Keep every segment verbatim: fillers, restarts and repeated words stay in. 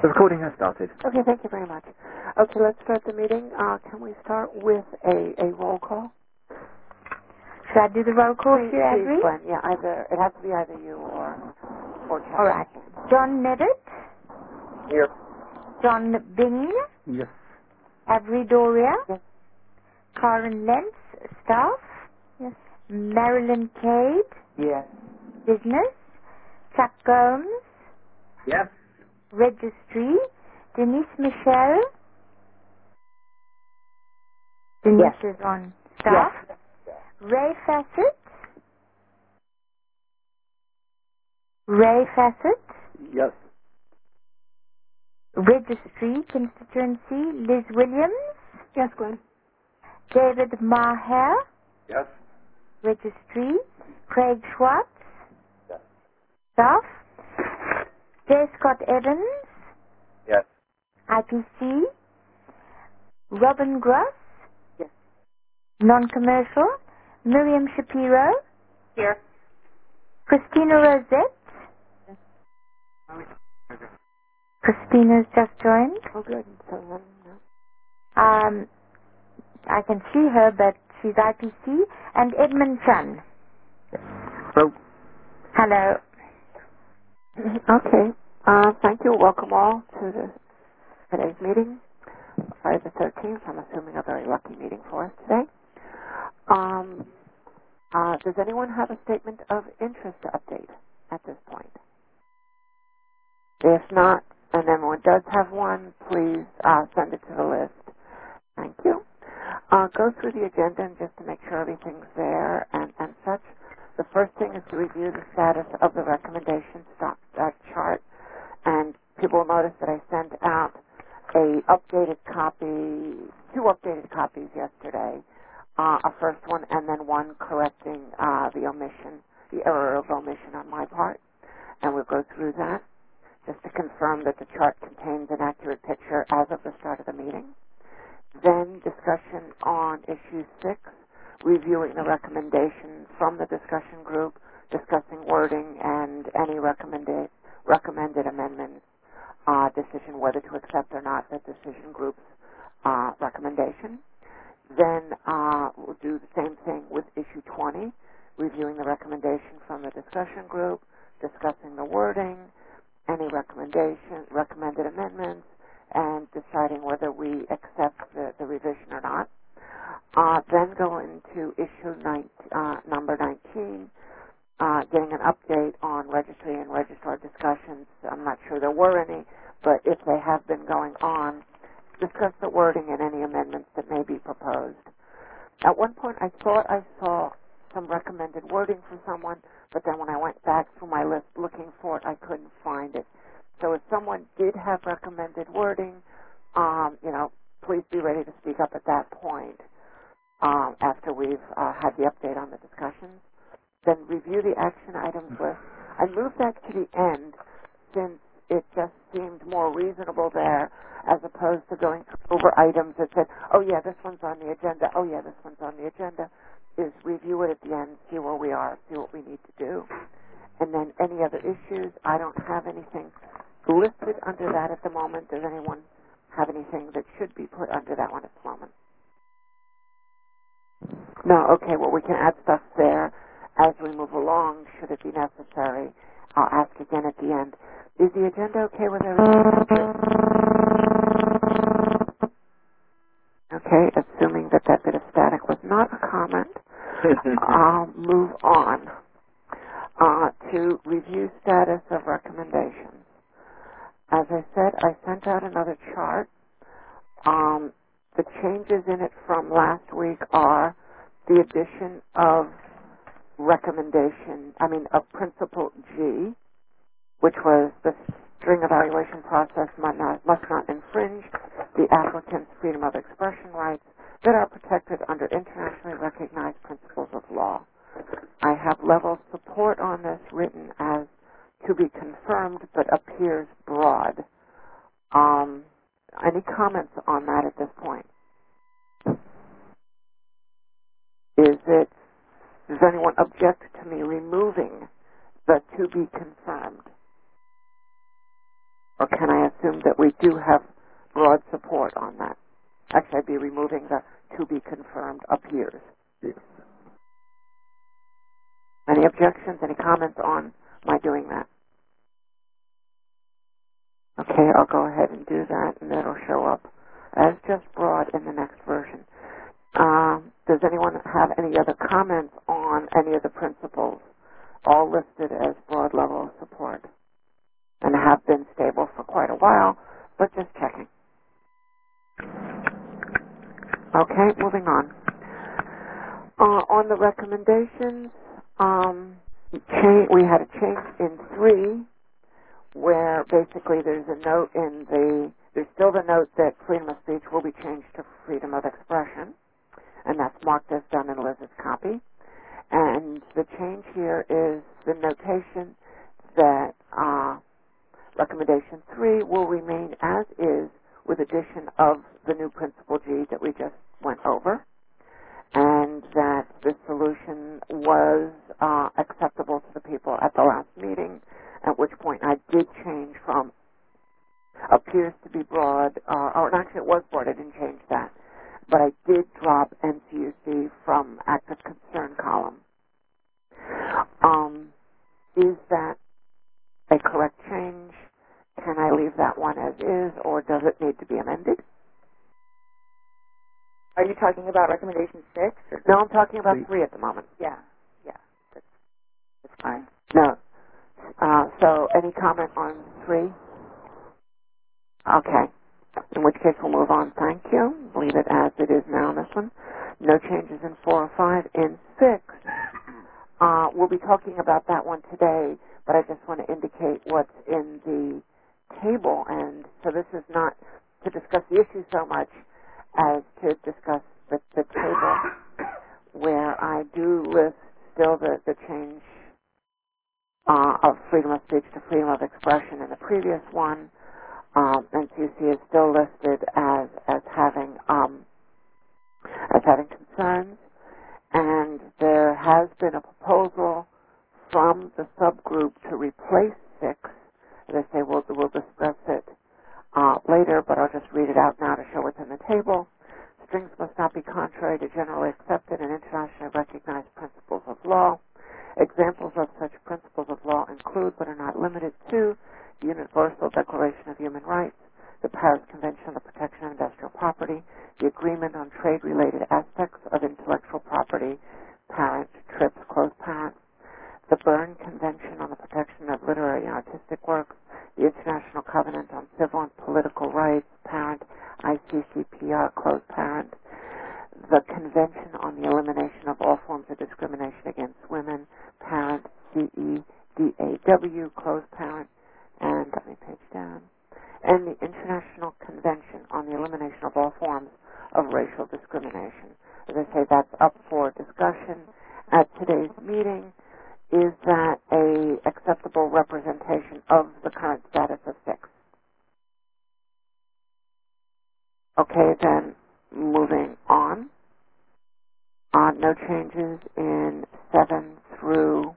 The recording has started. Okay, thank you very much. Okay, let's start the meeting. Uh, can we start with a, a roll call? Should I do the roll call Please, here, please, Avery? Glenn. Yeah, either it has to be either you or or Chuck. All right. John Nevitt. Here. John Bing. Yes. Avery Doria. Yes. Karen Lentz, staff. Yes. Marilyn Cade, Yes. business. Chuck Gomes, Yes. registry. Denise Michelle. Denise Yes. is on staff. Yes. Ray Fassett. Ray Fassett. Yes. Registry, constituency. Liz Williams. Yes, Glenn. David Maher. Yes. Registry. Craig Schwartz. Yes. Staff. J. Scott Evans. Yes. I P C. Robin Gross. Yes. Non-commercial. Miriam Shapiro. Here. Christina Rosette. Christina's just joined. Oh, good. So, um, no. Um, I can see her, but she's I P C. And Edmund Chun. So, Hello. Okay. Uh, thank you. Welcome all to the, today's meeting. Friday the thirteenth. I'm assuming a very lucky meeting for us today. Um, uh, does anyone have a statement of interest to update at this point? If not, and anyone does have one, please uh, send it to the list. Thank you. Uh, go through the agenda and just to make sure everything's there and, and such. The first thing is to review the status of the recommendation stock, uh, chart. And people will notice that I sent out a updated copy, two updated copies yesterday. Uh, a first one and then one correcting uh, the omission, the error of omission on my part. And we'll go through that just to confirm that the chart contains an accurate picture as of the start of the meeting. Then discussion on issue six, reviewing the recommendation from the discussion group, discussing wording and any recommended recommended amendments, uh, decision whether to accept or not the decision group's uh, recommendation. Then uh, we'll do the same thing with issue twenty, reviewing the recommendation from the discussion group, discussing the wording, any recommendation, recommended amendments, and deciding whether we accept the, the revision or not. Uh, then go into issue nine, uh, number nineteen, uh, getting an update on registry and registrar discussions. I'm not sure there were any, but if they have been going on, discuss the wording and any amendments that may be proposed. At one point, I thought I saw some recommended wording for someone, but then when I went back through my list looking for it, I couldn't find it. So if someone did have recommended wording, um, you know, please be ready to speak up at that point um, after we've uh, had the update on the discussions. Then review the action items list. I moved that to the end since it just seemed more reasonable there as opposed to going over items that said, oh, yeah, this one's on the agenda, oh, yeah, this one's on the agenda, is review it at the end, see where we are, see what we need to do. And then any other issues, I don't have anything listed under that at the moment. Does anyone have anything that should be put under that one at the moment? No, okay, well, we can add stuff there as we move along, should it be necessary. I'll ask again at the end. Is the agenda okay with everything? Okay, assuming that that bit of static was not a comment, I'll move on uh, to review status of recommendations. As I said, I sent out another chart. Um, the changes in it from last week are the addition of recommendation, I mean, of principle G, which was the string evaluation process must not, must not infringe the applicant's freedom of expression rights that are protected under internationally recognized principles of law. I have level support on this written as to be confirmed but appears broad. Um, any comments on that at this point? Is it, does anyone object to me removing the to be confirmed? Or can I assume that we do have broad support on that? Actually, I'd be removing the to be confirmed appears. Any objections, any comments on my doing that? Okay, I'll go ahead and do that, and it'll show up as just broad in the next version. Um, does anyone have any other comments on any of the principles, all listed as broad level of support, and have been stable for quite a while, but just checking? Okay, moving on. Uh, on the recommendations, um, cha- we had a change in three, where basically there's a note in the, there's still the note that freedom of speech will be changed to freedom of expression, and that's marked as done in Liz's copy. And the change here is the notation that uh, recommendation three will remain as is with addition of the new principle G that we just went over, and that the solution was uh, acceptable to the people at the last meeting, at which point I did change from appears to be broad, uh, or actually it was broad, I didn't change that, but I did drop N C U C from active concern column. Um, is that a correct change? Can I leave that one as is, or does it need to be amended? Are you talking about recommendation six? Or No, I'm talking about three at the moment. Yeah, yeah, that's, that's fine. No. Uh, so, any comment on three? Okay. In which case, we'll move on. Thank you. Leave it as it is now in this one. No changes in four or five. In six, uh, we'll be talking about that one today, but I just want to indicate what's in the table. And so this is not to discuss the issue so much as to discuss the, the table, where I do list still the, the change uh, of freedom of speech to freedom of expression in the previous one. Um, N C U C is still listed as as having um, as having concerns, and there has been a proposal from the subgroup to replace six. As I say, we'll we'll discuss it uh, later, but I'll just read it out now to show what's in the table. Strings must not be contrary to generally accepted and internationally recognized principles of law. Examples of such principles of law include, but are not limited to, the Universal Declaration of Human Rights, the Paris Convention on the Protection of Industrial Property, the Agreement on Trade-Related Aspects of Intellectual Property, parent, TRIPS, close parent, the Berne Convention on the Protection of Literary and Artistic Works, the International Covenant on Civil and Political Rights, parent, I C C P R, close parent, the Convention on the Elimination of All Forms of Discrimination Against Women, parent, C E D A W, close parent, and let me page down, and the International Convention on the Elimination of All Forms of Racial Discrimination. As I say, that's up for discussion at today's meeting. Is that a acceptable representation of the current status of six? Okay, then moving on. Uh, no changes in seven through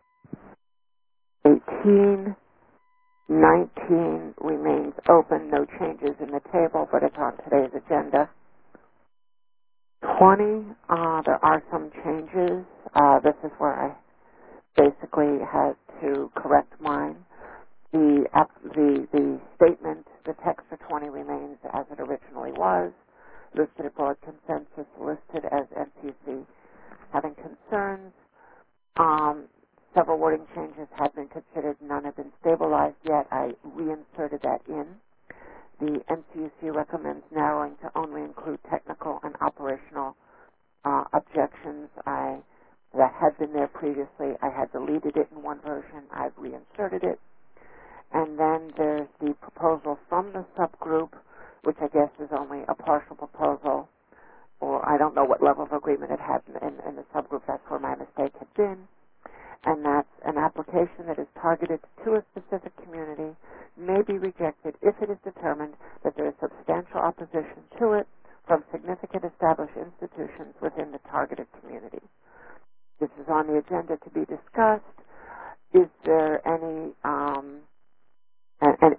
eighteen. nineteen remains open, no changes in the table, but it's on today's agenda. twenty, uh, there are some changes. Uh, this is where I basically had to correct mine. The, the, the statement, the text for twenty remains as it originally was, listed at broad consensus, listed as N C U C having concerns. Um, several wording changes had been considered, none have been stabilized yet. I reinserted that in. The N C U C recommends narrowing to only include technical and operational uh, objections. I that had been there previously. I had deleted it in one version. I've reinserted it. And then there's the proposal from the subgroup, which I guess is only a partial proposal, or I don't know what level of agreement it had in, in the subgroup. That's where my mistake had been. And that's an application that is targeted to a specific community may be rejected if it is determined that there is substantial opposition to it from significant established institutions within the targeted community. This is on the agenda to be discussed. Is there any, um, and, and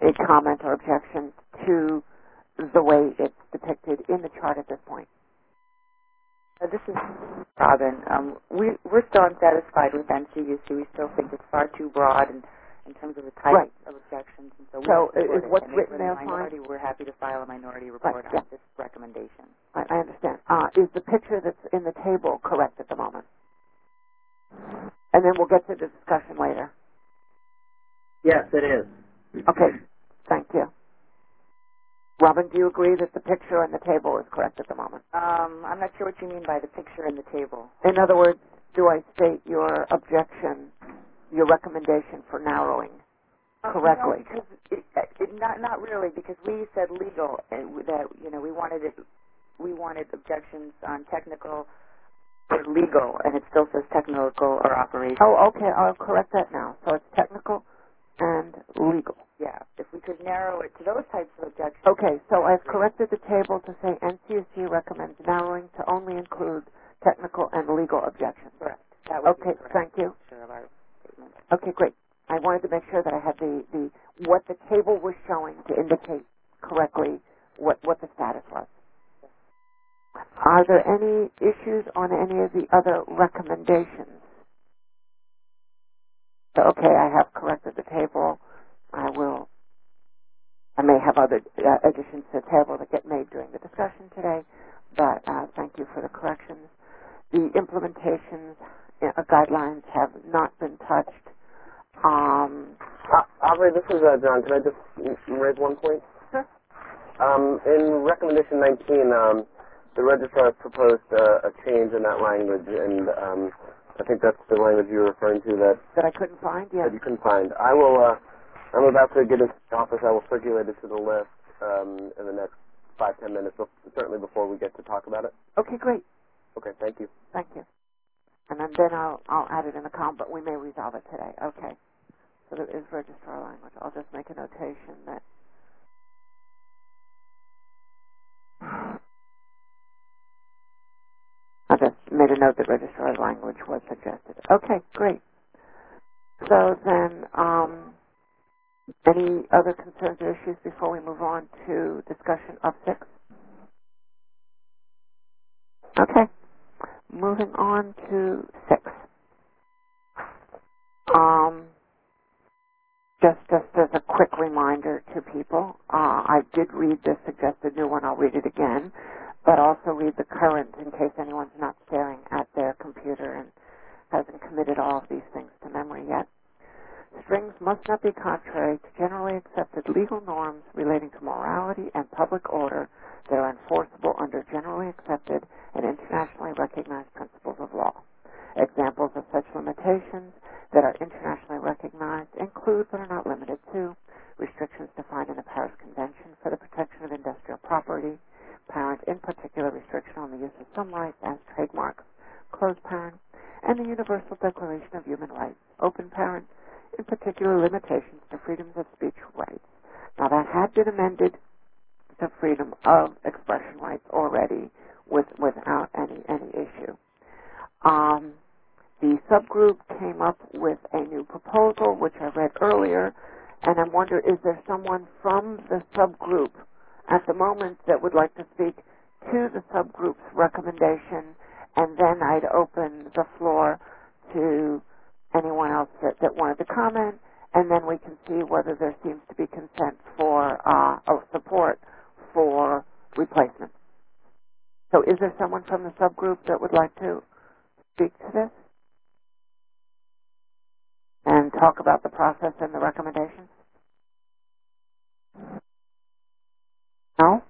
a comment or objection to the way it's depicted in the chart at this point? Uh, this is Robin. Um, we, we're still unsatisfied with N C U C. We still think it's far too broad in, in terms of the type right. of objections. And so we so support is it. what's and written for there the minority, fine? We're happy to file a minority report right. on yeah. this recommendation. I, I understand. Uh, is the picture that's in the table correct at the moment? And then we'll get to the discussion later. Yes, it is. Okay, thank you. Robin, do you agree that the picture on the table is correct at the moment? Um, I'm not sure what you mean by the picture in the table. In other words, do I state your objection, your recommendation for narrowing Uh, correctly? No, because it, it, not not really, because we said legal uh, that you know we wanted it, we wanted objections on technical or legal, and it still says technical or operational. Oh, okay. I'll correct that now. So it's technical and legal. Yeah, if we could narrow it to those types of objections. Okay, so I've corrected the table to say N C U C recommends narrowing to only include technical and legal objections. Correct. That would okay, be correct. thank you. Sure of our statement. Okay, great. I wanted to make sure that I had the, the what the table was showing to indicate correctly what, what the status was. Are there any issues on any of the other recommendations? So, okay, I have corrected the table. I will, I may have other uh, additions to the table that get made during the discussion today, but uh, thank you for the corrections. The implementations uh, guidelines have not been touched. Um, Uh, Aubrey, this is uh, John. Can I just raise one point? Sure. Um, in recommendation nineteen, um, the registrar proposed uh, a change in that language, and um, I think that's the language you were referring to that, that I couldn't find, yes. that you couldn't find. I will. Uh, I'm about to get into the office. I will circulate it to the list um, in the next five ten minutes, certainly before we get to talk about it. Okay, great. Okay, thank you. Thank you. And then, then I'll, I'll add it in the column, but we may resolve it today. Okay. So there is registrar language. I'll just make a notation that I just made a note that registrar language was suggested. Okay, great. So then, um, any other concerns or issues before we move on to discussion of six? Okay. Moving on to six. Um, just, just as a quick reminder to people, uh, I did read the suggested new one. I'll read it again, but also read the current in case anyone's not staring at their computer and hasn't committed all of these things to memory yet. Strings must not be contrary to generally accepted legal norms relating to morality and public order that are enforceable under generally accepted and internationally recognized principles of law. Examples of such limitations that are internationally recognized include, but are not limited to, restrictions defined in the Paris Convention for the Protection of Industrial Property, parent, in particular, restriction on the use of some rights as trademarks, close parent, and the Universal Declaration of Human Rights, open parent, in particular, limitations to freedoms of speech rights. Now, that had been amended to freedom of expression rights already with, without any, any issue. Um, the subgroup came up with a new proposal, which I read earlier, and I wonder, is there someone from the subgroup at the moment that would like to speak to the subgroup's recommendation, and then I'd open the floor to anyone else that, that wanted to comment, and then we can see whether there seems to be consent for, uh, or support for replacement. So is there someone from the subgroup that would like to speak to this and talk about the process and the recommendations? No?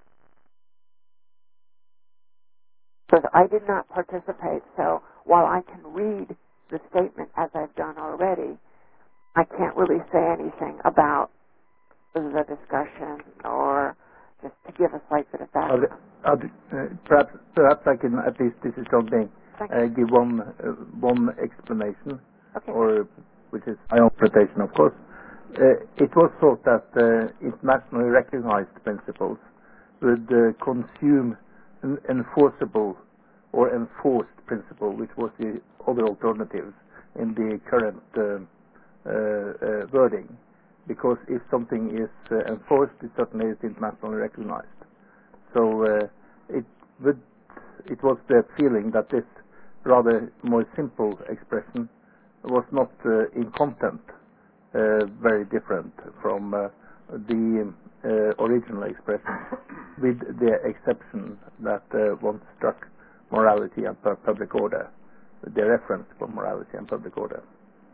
Because I did not participate, so while I can read the statement as I've done already, I can't really say anything about the discussion or just to give a slight bit of background. Uh, uh, perhaps, perhaps I can, at least this is something, uh, give one uh, one explanation, okay. or which is my own interpretation, of course. Uh, it was thought that uh, internationally recognized principles would uh, consume an enforceable or enforced principle, which was the other alternatives in the current uh, uh, uh, wording. because if something is uh, enforced, it certainly is internationally recognized. So uh, it would, it was the feeling that this rather more simple expression was not uh, in content uh, very different from uh, the uh, original expression, with the exception that uh, one struck morality and pu- public order, the reference for morality and public order.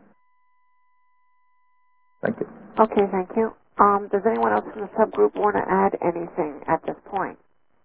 Thank you. Okay, thank you. Um, does anyone else from the subgroup want to add anything at this point?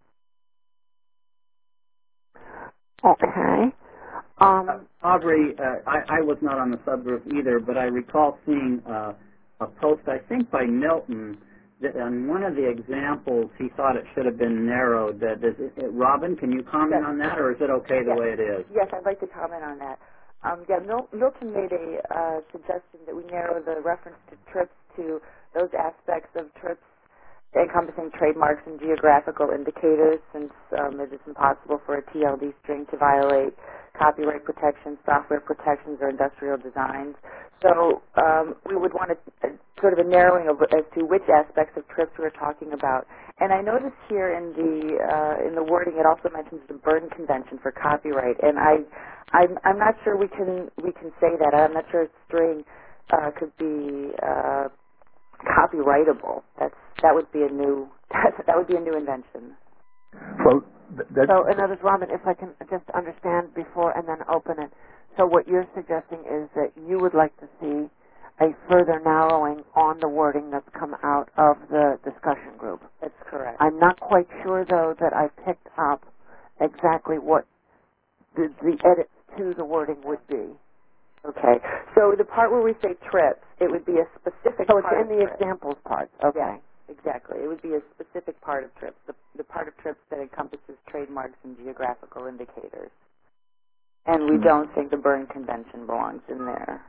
Okay. Um, uh, Aubrey, uh, I, I was not on the subgroup either, but I recall seeing uh, a post, I think by Milton, that on one of the examples he thought it should have been narrowed. That is, it, Robin, can you comment yes. on that, or is it okay the yes. way it is? Yes, I'd like to comment on that. Um, yeah, Mil- Milton made a uh, suggestion that we narrow the reference to TRIPS to those aspects of TRIPS encompassing trademarks and geographical indicators, since um, it is impossible for a T L D string to violate copyright protections, software protections, or industrial designs. So um, we would want a, a sort of a narrowing of, as to which aspects of TRIPS we're talking about. And I noticed here in the uh, in the wording it also mentions the Berne Convention for copyright, and I I'm, I'm not sure we can we can say that. I'm not sure a string uh, could be uh, copyrightable. That's that would be a new that, that would be a new invention. Well, th- that, so, in other words, Robin, if I can just understand before and then open it. So, what you're suggesting is that you would like to see a further narrowing on the wording that's come out of the discussion group. That's correct. I'm not quite sure, though, that I picked up exactly what the, the edits to the wording would be. Okay. So the part where we say TRIPS, it would be a specific So it's part in the TRIPS. examples part. Okay. Yeah, exactly. It would be a specific part of TRIPS, the, the part of TRIPS that encompasses trademarks and geographical indicators. And we mm-hmm. don't think the Berne Convention belongs in there.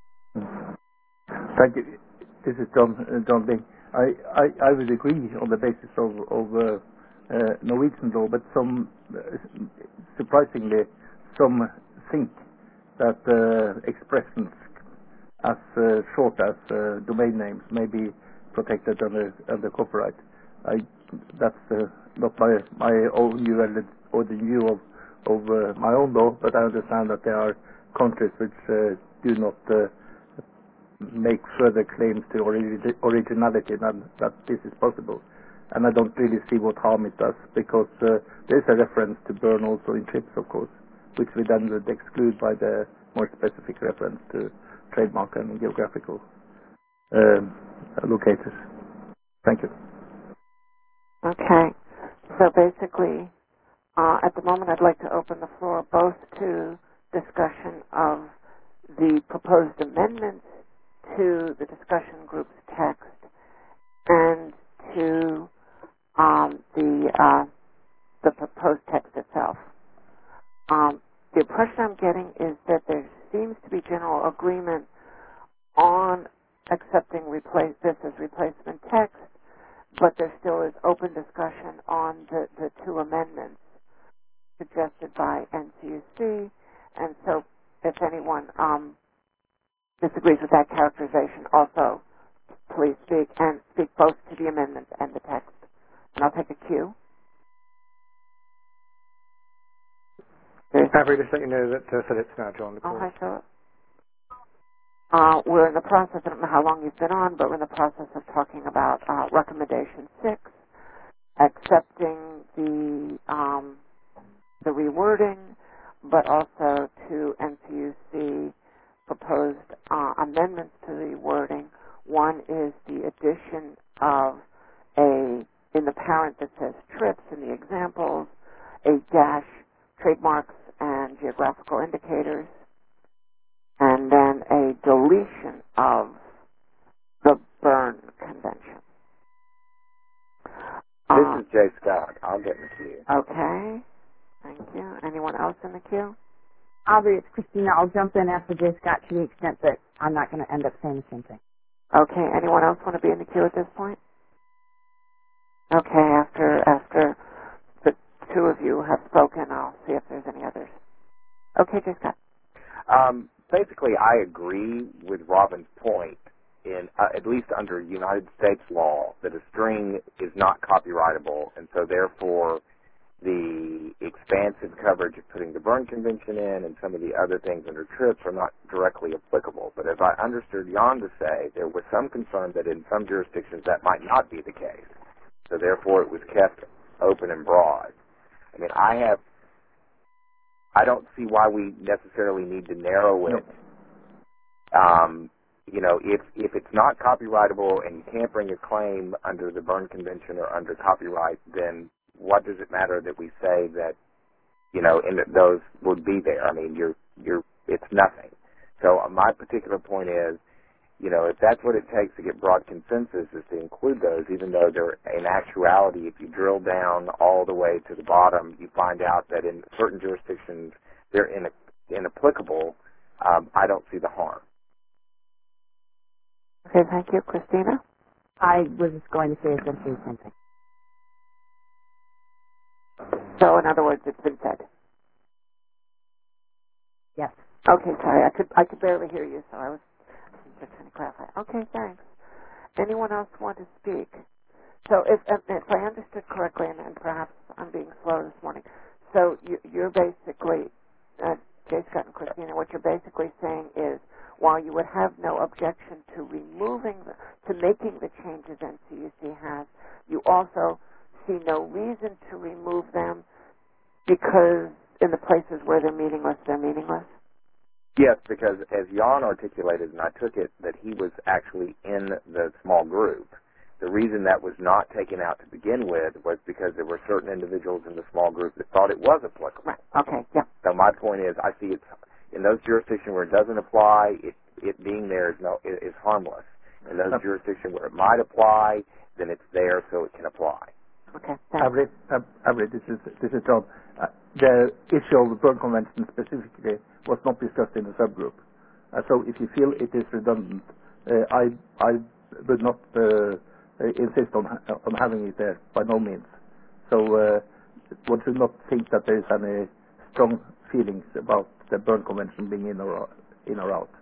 Thank you. This is John uh, John Bing. I, I, I would agree on the basis of, of uh, uh, Norwegian law, but some uh, surprisingly some think that uh, expressions as uh, short as uh, domain names may be protected under under copyright. I, that's uh, not my my own view or the view of of uh, my own law, but I understand that there are countries which uh, do not uh, make further claims to origi- originality than that this is possible. And I don't really see what harm it does, because uh, there is a reference to Berne also in TRIPS, of course, which we then would exclude by the more specific reference to trademark and geographical um, locators. Thank you. Okay. So basically, uh, at the moment I'd like to open the floor both to discussion of the proposed amendments to the discussion group's text and to um, the uh, the proposed text itself. Um, the impression I'm getting is that there seems to be general agreement on accepting replace this as replacement text, but there still is open discussion on the, the two amendments suggested by N C U C, and so if anyone um, disagrees with that characterization, also please speak, and speak both to the amendments and the text. And I'll take a cue. Happy to let you know that uh, Philip's now joined the call. Oh, hi, Philip. Uh, we're in the process, I don't know how long you've been on, but we're in the process of talking about uh, recommendation six, accepting the um, the rewording, but also to N C U C proposed uh, amendments to the wording. One is the addition of a, in the parent that says TRIPS in the examples, a dash trademarks and geographical indicators, and then a deletion of the Berne Convention. This uh, is Jay Scott. I'll get in the queue. Okay. Thank you. Anyone else in the queue? Aubrey, it's Christina. I'll jump in after Jay Scott to the extent that I'm not going to end up saying the same thing. Okay. Anyone else want to be in the queue at this point? Okay. After after the two of you have spoken, I'll see if there's any others. Okay, Jay Scott. Um, basically, I agree with Robin's point in uh, at least under United States law, that a string is not copyrightable, and so therefore the expansive coverage of putting the Berne Convention in and some of the other things under TRIPS are not directly applicable. But as I understood Jan to say, there was some concern that in some jurisdictions that might not be the case. So therefore it was kept open and broad. I mean, I have, I don't see why we necessarily need to narrow it. Um, you know, if if it's not copyrightable and you can't bring a claim under the Berne Convention or under copyright, then what does it matter that we say that, you know, and that those would be there? I mean, you're you're it's nothing. So uh, my particular point is, you know, if that's what it takes to get broad consensus is to include those, even though they're in actuality, if you drill down all the way to the bottom, you find out that in certain jurisdictions they're in, inapplicable. Um, I don't see the harm. Okay, thank you. Christina? I was just going to say essentially the same thing. So, in other words, it's been said. Yes. Okay, sorry. I could I could barely hear you, so I was just trying to clarify. Okay, thanks. Anyone else want to speak? So, if if I understood correctly, and, and perhaps I'm being slow this morning, so you, you're basically, uh, J. Scott and Christina, what you're basically saying is, while you would have no objection to removing, the, to making the changes N C U C has, you also see no reason to remove them because in the places where they're meaningless, they're meaningless? Yes, because as Jan articulated, and I took it that he was actually in the small group, the reason that was not taken out to begin with was because there were certain individuals in the small group that thought it was applicable. Right. Okay, yeah. So my point is, I see it's in those jurisdictions where it doesn't apply, it, it being there is, no, is harmless. In those okay. jurisdictions where it might apply, then it's there so it can apply. Okay. Avery, Avery, this is this is John. Uh, the issue of the Berne Convention specifically was not discussed in the subgroup. Uh, so if you feel it is redundant, uh, I I would not uh, insist on on having it there by no means. So uh, one should not think that there is any strong feelings about the Berne Convention being in or in or out.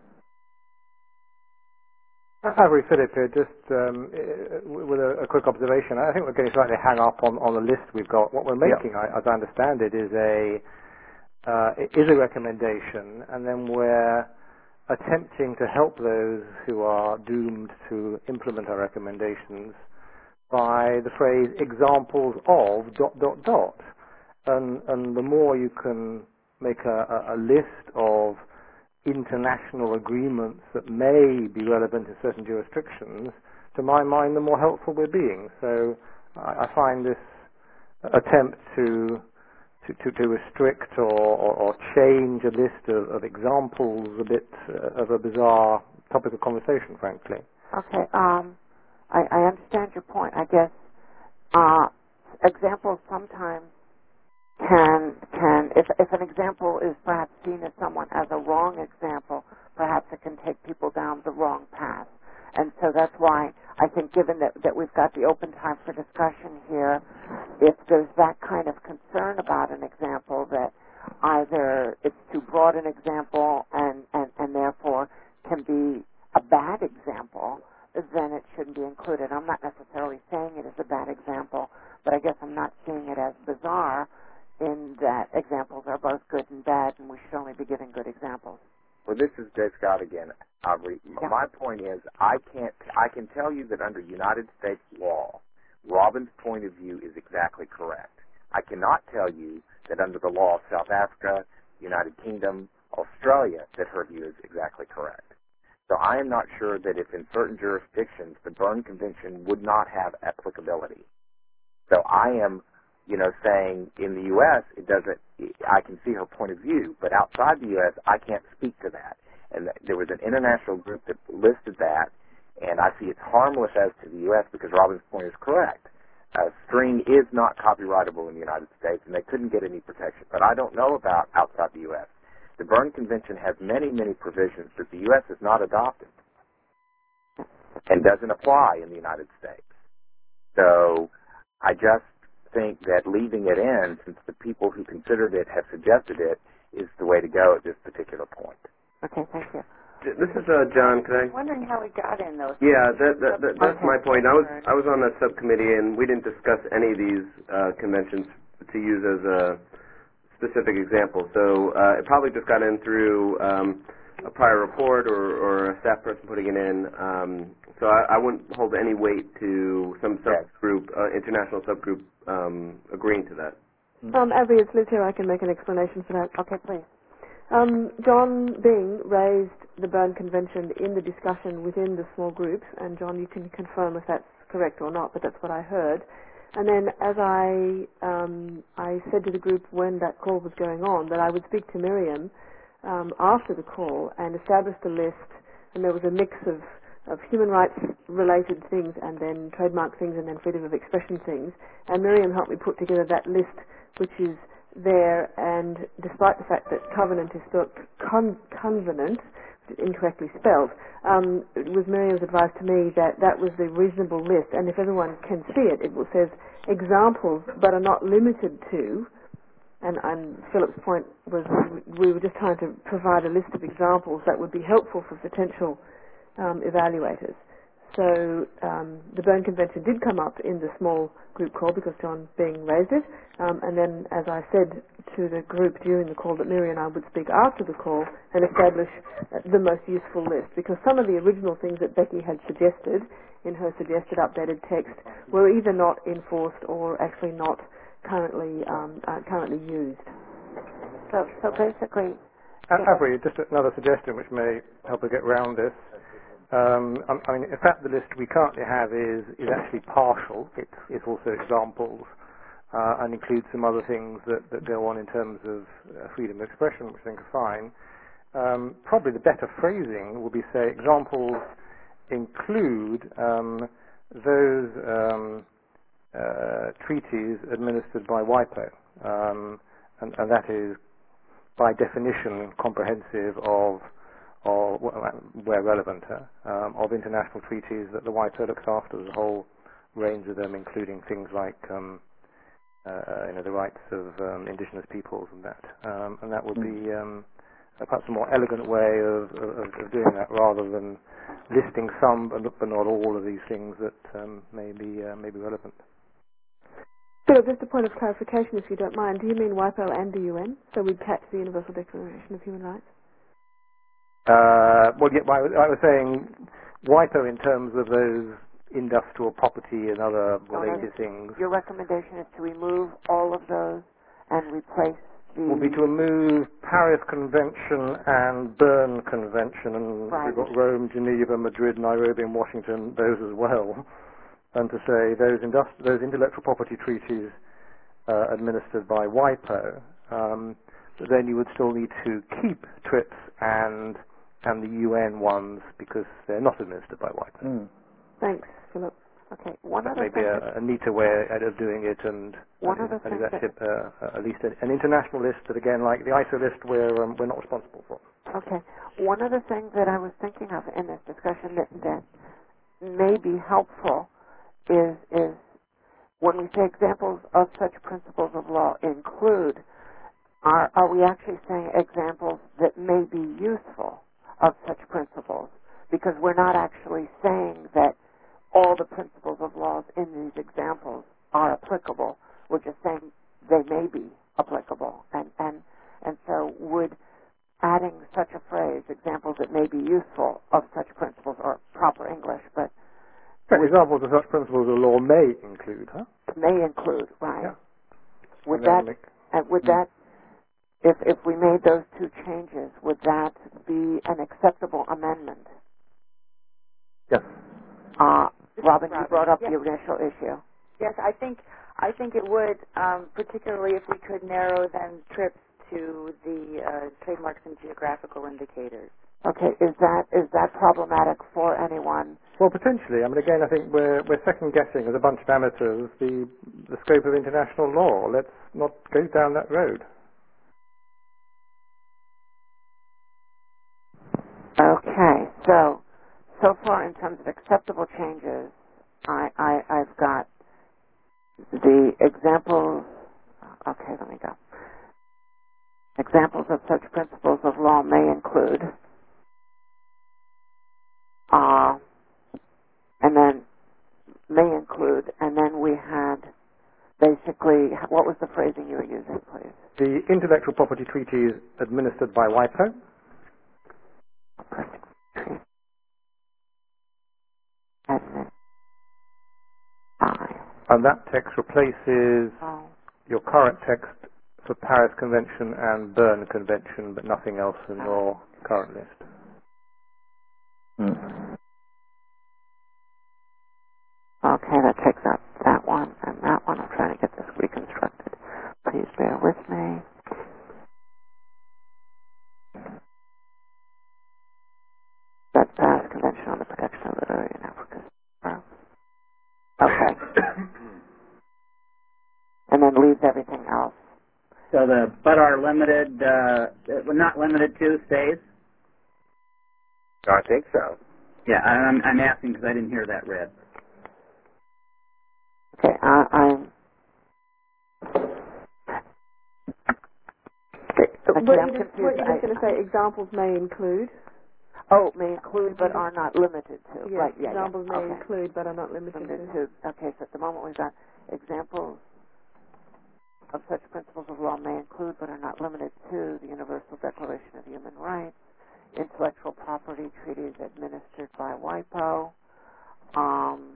Avery Philip here, just um, with a, a quick observation. I think we're getting slightly hung up on, on the list we've got. What we're making, yeah. I, as I understand it, is a uh, it is a recommendation, and then we're attempting to help those who are doomed to implement our recommendations by the phrase examples of dot dot dot. And, and the more you can make a, a, a list of international agreements that may be relevant in certain jurisdictions, to my mind, the more helpful we're being. So I, I find this attempt to to, to, to restrict or, or, or change a list of, of examples a bit uh, of a bizarre topic of conversation, frankly. Okay, um, I, I understand your point. I guess uh, examples sometimes can can if if an example is perhaps seen as someone as a wrong example, perhaps it can take people down the wrong path. And so that's why I think, given that, that we've got the open time for discussion here, if there's that kind of concern about an example that either it's too broad an example and, and, and therefore can be a bad example, then it shouldn't be included. I'm not necessarily saying it is a bad example, but I guess I'm not seeing it as bizarre in that examples are both good and bad, and we should only be giving good examples. Well, this is J. Scott again, Aubrey. Yeah. My point is, I can't. I can tell you that under United States law, Robin's point of view is exactly correct. I cannot tell you that under the law of South Africa, United Kingdom, Australia, that her view is exactly correct. So I am not sure that if in certain jurisdictions the Berne Convention would not have applicability. So I am, you know, saying in the U S it doesn't. I can see her point of view, but outside the U S I can't speak to that. And there was an international group that listed that, and I see it's harmless as to the U S because Robin's point is correct. A string is not copyrightable in the United States, and they couldn't get any protection. But I don't know about outside the U S The Berne Convention has many, many provisions that the U S has not adopted and doesn't apply in the United States. So I just think that leaving it in, since the people who considered it have suggested it, is the way to go at this particular point. Okay, thank you. This is uh, John. Could I? I'm wondering how we got in those. Yeah, that, that, that, that's Okay. my point. I was I was on that subcommittee, and we didn't discuss any of these uh, conventions to use as a specific example. So uh, it probably just got in through um, a prior report or, or a staff person putting it in. Um, so I, I wouldn't hold any weight to some subgroup, uh, international subgroup, um, agreeing to that. Um, Abby, it's Liz here. I can make an explanation for that. Okay, please. Um, John Bing raised the Berne Convention in the discussion within the small groups, and John, you can confirm if that's correct or not, but that's what I heard. And then as I um, I said to the group when that call was going on that I would speak to Miriam um, after the call and establish the list, and there was a mix of, of human rights related things and then trademark things and then freedom of expression things, and Miriam helped me put together that list which is there, and despite the fact that covenant is spelled con- convenant, incorrectly spelled, um, it was Miriam's advice to me that that was the reasonable list, and if everyone can see it, it will says examples but are not limited to, and, and Philip's point was we were just trying to provide a list of examples that would be helpful for potential um, evaluators. So um, the Berne Convention did come up in the small group call because John Bing raised it, um, and then as I said to the group during the call that Mary and I would speak after the call and establish uh, the most useful list, because some of the original things that Becky had suggested in her suggested updated text were either not enforced or actually not currently um, uh, currently used. So, so basically, Avery, just another suggestion which may help us get around this. Um, I mean, in fact, the list we currently have is, is actually partial. It's, it's also examples uh, and includes some other things that, that go on in terms of uh, freedom of expression, which I think are fine. Um, probably the better phrasing would be, say, examples include um, those um, uh, treaties administered by WIPO, um, and, and that is, by definition, comprehensive of or where relevant, uh, um, of international treaties that the WIPO looks after. There's a whole range of them, including things like um, uh, you know, the rights of um, indigenous peoples and that. Um, and that would be um, perhaps a more elegant way of, of, of doing that, rather than listing some but not all of these things that um, may be uh, may be relevant. So just a point of clarification, if you don't mind. Do you mean WIPO and the U N? So we'd catch the Universal Declaration of Human Rights? Uh, well, yeah, I was, I was saying WIPO in terms of those industrial property and other related no, things. Your recommendation is to remove all of those and replace the... Will be to remove Paris Convention and Berne Convention, and right. we've got Rome, Geneva, Madrid, Nairobi, and Washington, those as well, and to say those, industri- those intellectual property treaties uh, administered by WIPO, um, but then you would still need to keep TRIPS and and the U N ones because they're not administered by WIPO. Mm. Thanks, Philip. Okay, one that other may be thing a, a neater way of doing it, and one that other is, that thing is actually that uh, at least an, an international list that, again, like the I S O list, we're um, we're not responsible for. Okay, one other thing that I was thinking of in this discussion that, that may be helpful is is when we say examples of such principles of law include, are are we actually saying examples that may be useful of such principles? Because we're not actually saying that all the principles of laws in these examples are applicable. We're just saying they may be applicable. And, and, and so would adding such a phrase, examples that may be useful of such principles, or proper English, but... But examples of such principles of law may include, huh? May include, right. Yeah. Would that, uh, would that If if we made those two changes, would that be an acceptable amendment? Yes. Uh, Robin, Robin, you brought up yes. the initial issue. Yes, I think I think it would, um, particularly if we could narrow then TRIPS to the uh, trademarks and geographical indicators. Okay, is that is that problematic for anyone? Well, potentially. I mean, again, I think we're we're second guessing as a bunch of amateurs the the scope of international law. Let's not go down that road. Okay, so so far in terms of acceptable changes, I, I I've got the examples. Okay, let me go. Examples of such principles of law may include. may include, and then we had basically, what was the phrasing you were using, please? The intellectual property treaty is administered by WIPO. And that text replaces oh. your current text for Paris Convention and Berne Convention, but nothing else in your current list. Mm. Okay, that takes out that one and that one. I'm trying to get this reconstructed. Please bear with me. That's Paris Convention on the Protection of Literary and African. Okay. And then leaves everything else. So the but are limited, uh, not limited to stays? I think so. Yeah, I'm, I'm asking because I didn't hear that read. Okay, uh, I'm... Okay, what I'm you just, confused. what you're just going to say, examples may include? Oh, may include but are not limited to. Yes, right, yeah, examples yeah. may okay. include but are not limited, limited to. to. Okay, so at the moment we've got examples of such principles of law may include but are not limited to the Universal Declaration of Human Rights, intellectual property treaties administered by WIPO, um,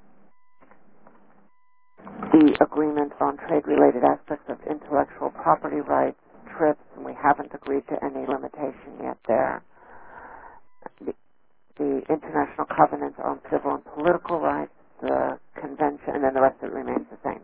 the agreement on trade-related aspects of intellectual property rights, TRIPS, and we haven't agreed to any limitation yet there. The, the International Covenant on Civil and Political Rights, the Convention, and then the rest of it remains the same.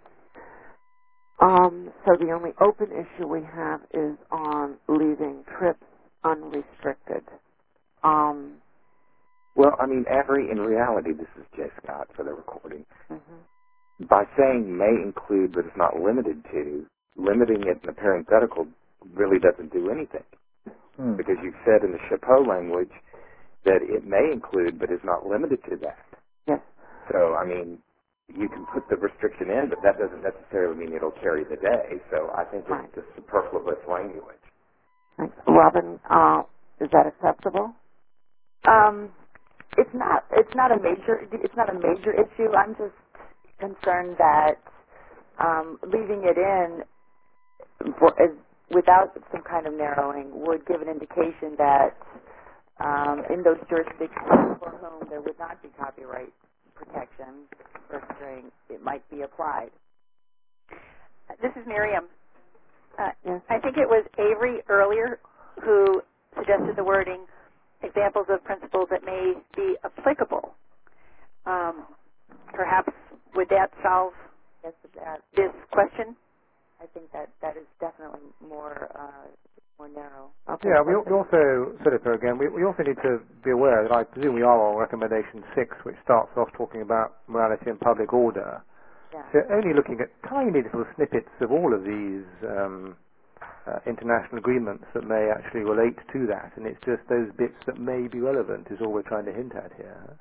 Um, so the only open issue we have is on leaving TRIPS unrestricted. Um, well, I mean, every, in reality, this is Jay Scott for the recording. Mm-hmm. By saying may include but is not limited to, limiting it in a parenthetical really doesn't do anything. Mm. Because you've said in the Chapeau language that it may include but is not limited to that. Yes. So, I mean, you can put the restriction in, but that doesn't necessarily mean it'll carry the day. So I think right. it's just superfluous language. Thanks. Robin, uh, is that acceptable? Um, it's not. It's not a major. It's not a major issue. I'm just concerned that um, leaving it in for, as, without some kind of narrowing would give an indication that um, in those jurisdictions for whom there would not be copyright protection for string, it might be applied. This is Miriam. Uh, yes. I think it was Avery earlier who suggested the wording, examples of principles that may be applicable. Um, perhaps would that solve yes, that, this question? I think that that is definitely more uh, more narrow. Okay. Yeah, we, we also, Philippa again, we, we also need to be aware that I presume we are on recommendation six, which starts off talking about morality and public order. Yeah. So only looking at tiny little snippets of all of these um, uh, international agreements that may actually relate to that, and it's just those bits that may be relevant is all we're trying to hint at here.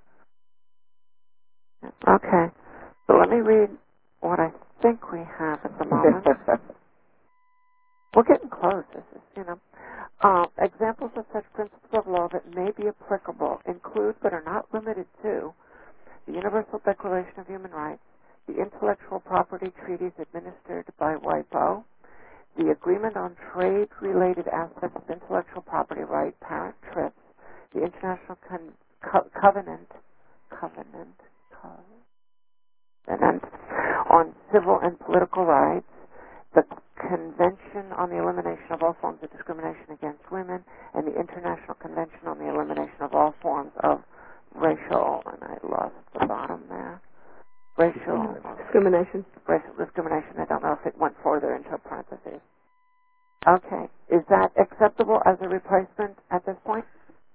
Okay. So let me read what I think we have at the moment. We're getting close. This is, you know. Uh, examples of such principles of law that may be applicable include, but are not limited to, the Universal Declaration of Human Rights, the intellectual property treaties administered by WIPO, the Agreement on Trade-Related Aspects of Intellectual Property Right, Parent TRIPS, the International Con- Co- Covenant, Covenant, Covenant on Civil and Political Rights, the Convention on the Elimination of All Forms of Discrimination Against Women, and the International Convention on the Elimination of All Forms of Racial, and I lost the bottom there, racial discrimination. Racial discrimination. I don't know if it went further into parentheses. Okay. Is that acceptable as a replacement at this point?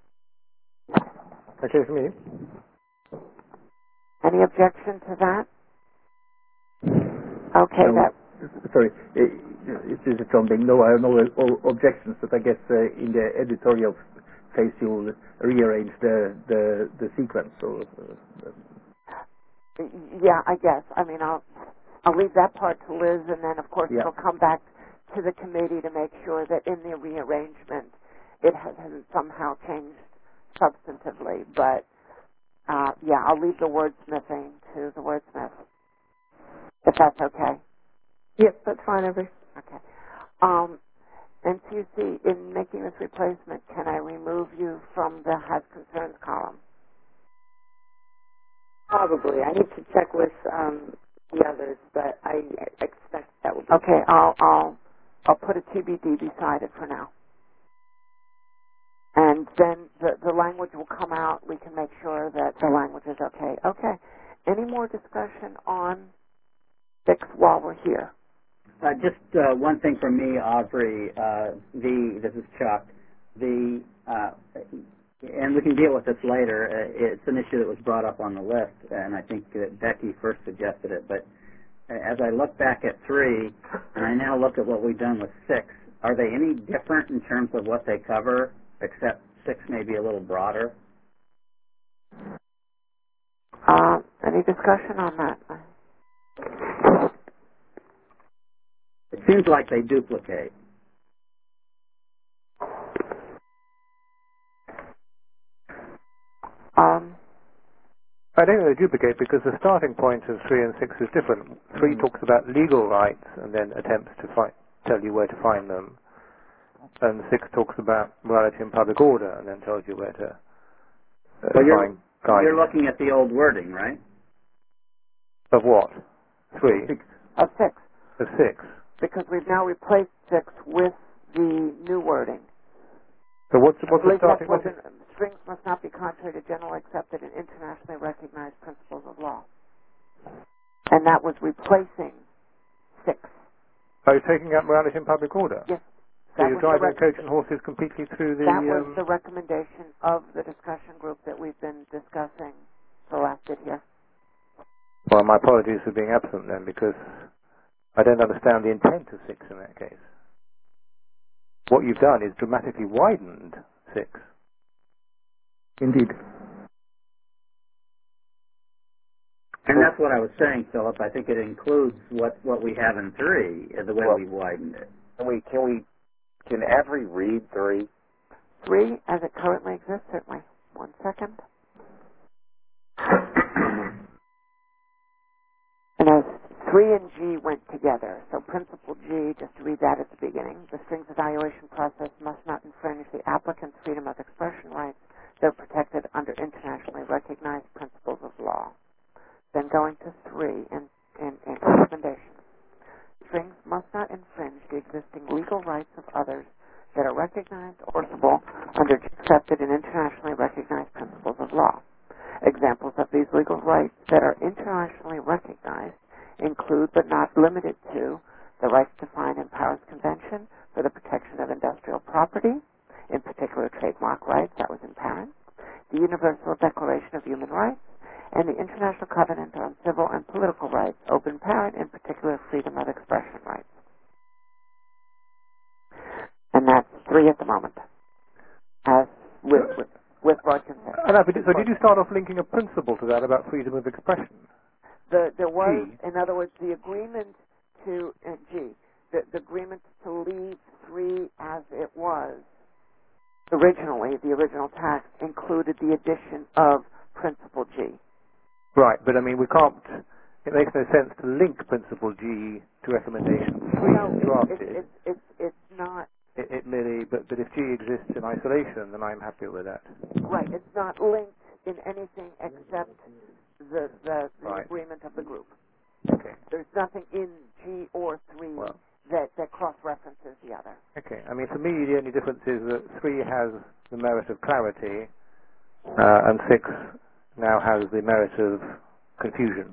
Okay for me. Any objection to that? Okay, no, that... Sorry, this is John Bing. No, I have no objections, but I guess uh, in the editorial phase you'll rearrange the, the, the sequence. So, uh, yeah, I guess. I mean, I'll, I'll leave that part to Liz, and then, of course, yeah. it'll come back to the committee to make sure that in the rearrangement it hasn't somehow changed substantively, but uh, yeah, I'll leave the wordsmithing to the wordsmith, if that's okay. Yes, that's fine, Avery. Okay. Um, N C U C, in making this replacement, can I remove you from the has concerns column? Probably. I need to check with um, the others, but I expect that will be okay. I'll I'll I'll put a T B D beside it for now, and then the the language will come out. We can make sure that the language is okay. Okay. Any more discussion on six while we're here? Uh, just uh, one thing from me, Aubrey. Uh, the this is Chuck. The uh, and we can deal with this later. Uh, it's an issue that was brought up on the list, and I think that Becky first suggested it. But as I look back at three, and I now look at what we've done with six, are they any different in terms of what they cover, except six may be a little broader? Uh, any discussion on that? It seems like they duplicate. Um, I don't think they duplicate because the starting point of three and six is different. Three mm. talks about legal rights and then attempts to find, tell you where to find them. And six talks about morality and public order and then tells you where to uh, well, you're, find guidance. You're looking at the old wording, right? Of what? Three? Six. Of six. Of six. Because we've now replaced six with the new wording. So what's, what's the starting point? Strings must not be contrary to generally accepted and internationally recognized principles of law. And that was replacing six. Oh, you're taking out morality and public order? Yes. So you're driving coach and horses completely through the... That was um, the recommendation of the discussion group that we've been discussing the last bit here. Well, my apologies for being absent then, because I don't understand the intent of six in that case. What you've done is dramatically widened six. Indeed. And that's what I was saying, Philip. I think it includes what, what we have in three, the way well, we've widened it. Can we, can we, can Avery read three? Three, as it currently exists, certainly. One second. And as three and G went together, so principle G, just to read that at the beginning, the strings evaluation process must not infringe the applicant's freedom of expression rights that are protected under internationally recognized principles of law. Then going to three in, in, in recommendation. Strings must not infringe the existing legal rights of others that are recognized or enforceable under accepted and internationally recognized principles of law. Examples of these legal rights that are internationally recognized include, but not limited to, the rights defined in Paris Convention for the protection of industrial property, in particular trademark rights, that was in Paris, the Universal Declaration of Human Rights, and the International Covenant on Civil and Political Rights, open parent, in particular freedom of expression rights. And that's three at the moment, as with, with, with broad consent. Uh, so did you start off linking a principle to that about freedom of expression? The, there was, G. in other words, the agreement to, uh, G, the, the agreement to leave three as it was originally, the original text included the addition of principle G. Right, but I mean, we can't, it makes no sense to link principle G to recommendation three no, as drafted. It's, it's, it's, it's not. It, it merely, but, but if G exists in isolation, then I'm happy with that. Right, it's not linked in anything except the, the, the right. agreement of the group. Okay. There's nothing in G or three well, that, that cross-references the other. Okay, I mean, for me, the only difference is that three has the merit of clarity, uh, and six now has the merit of confusion.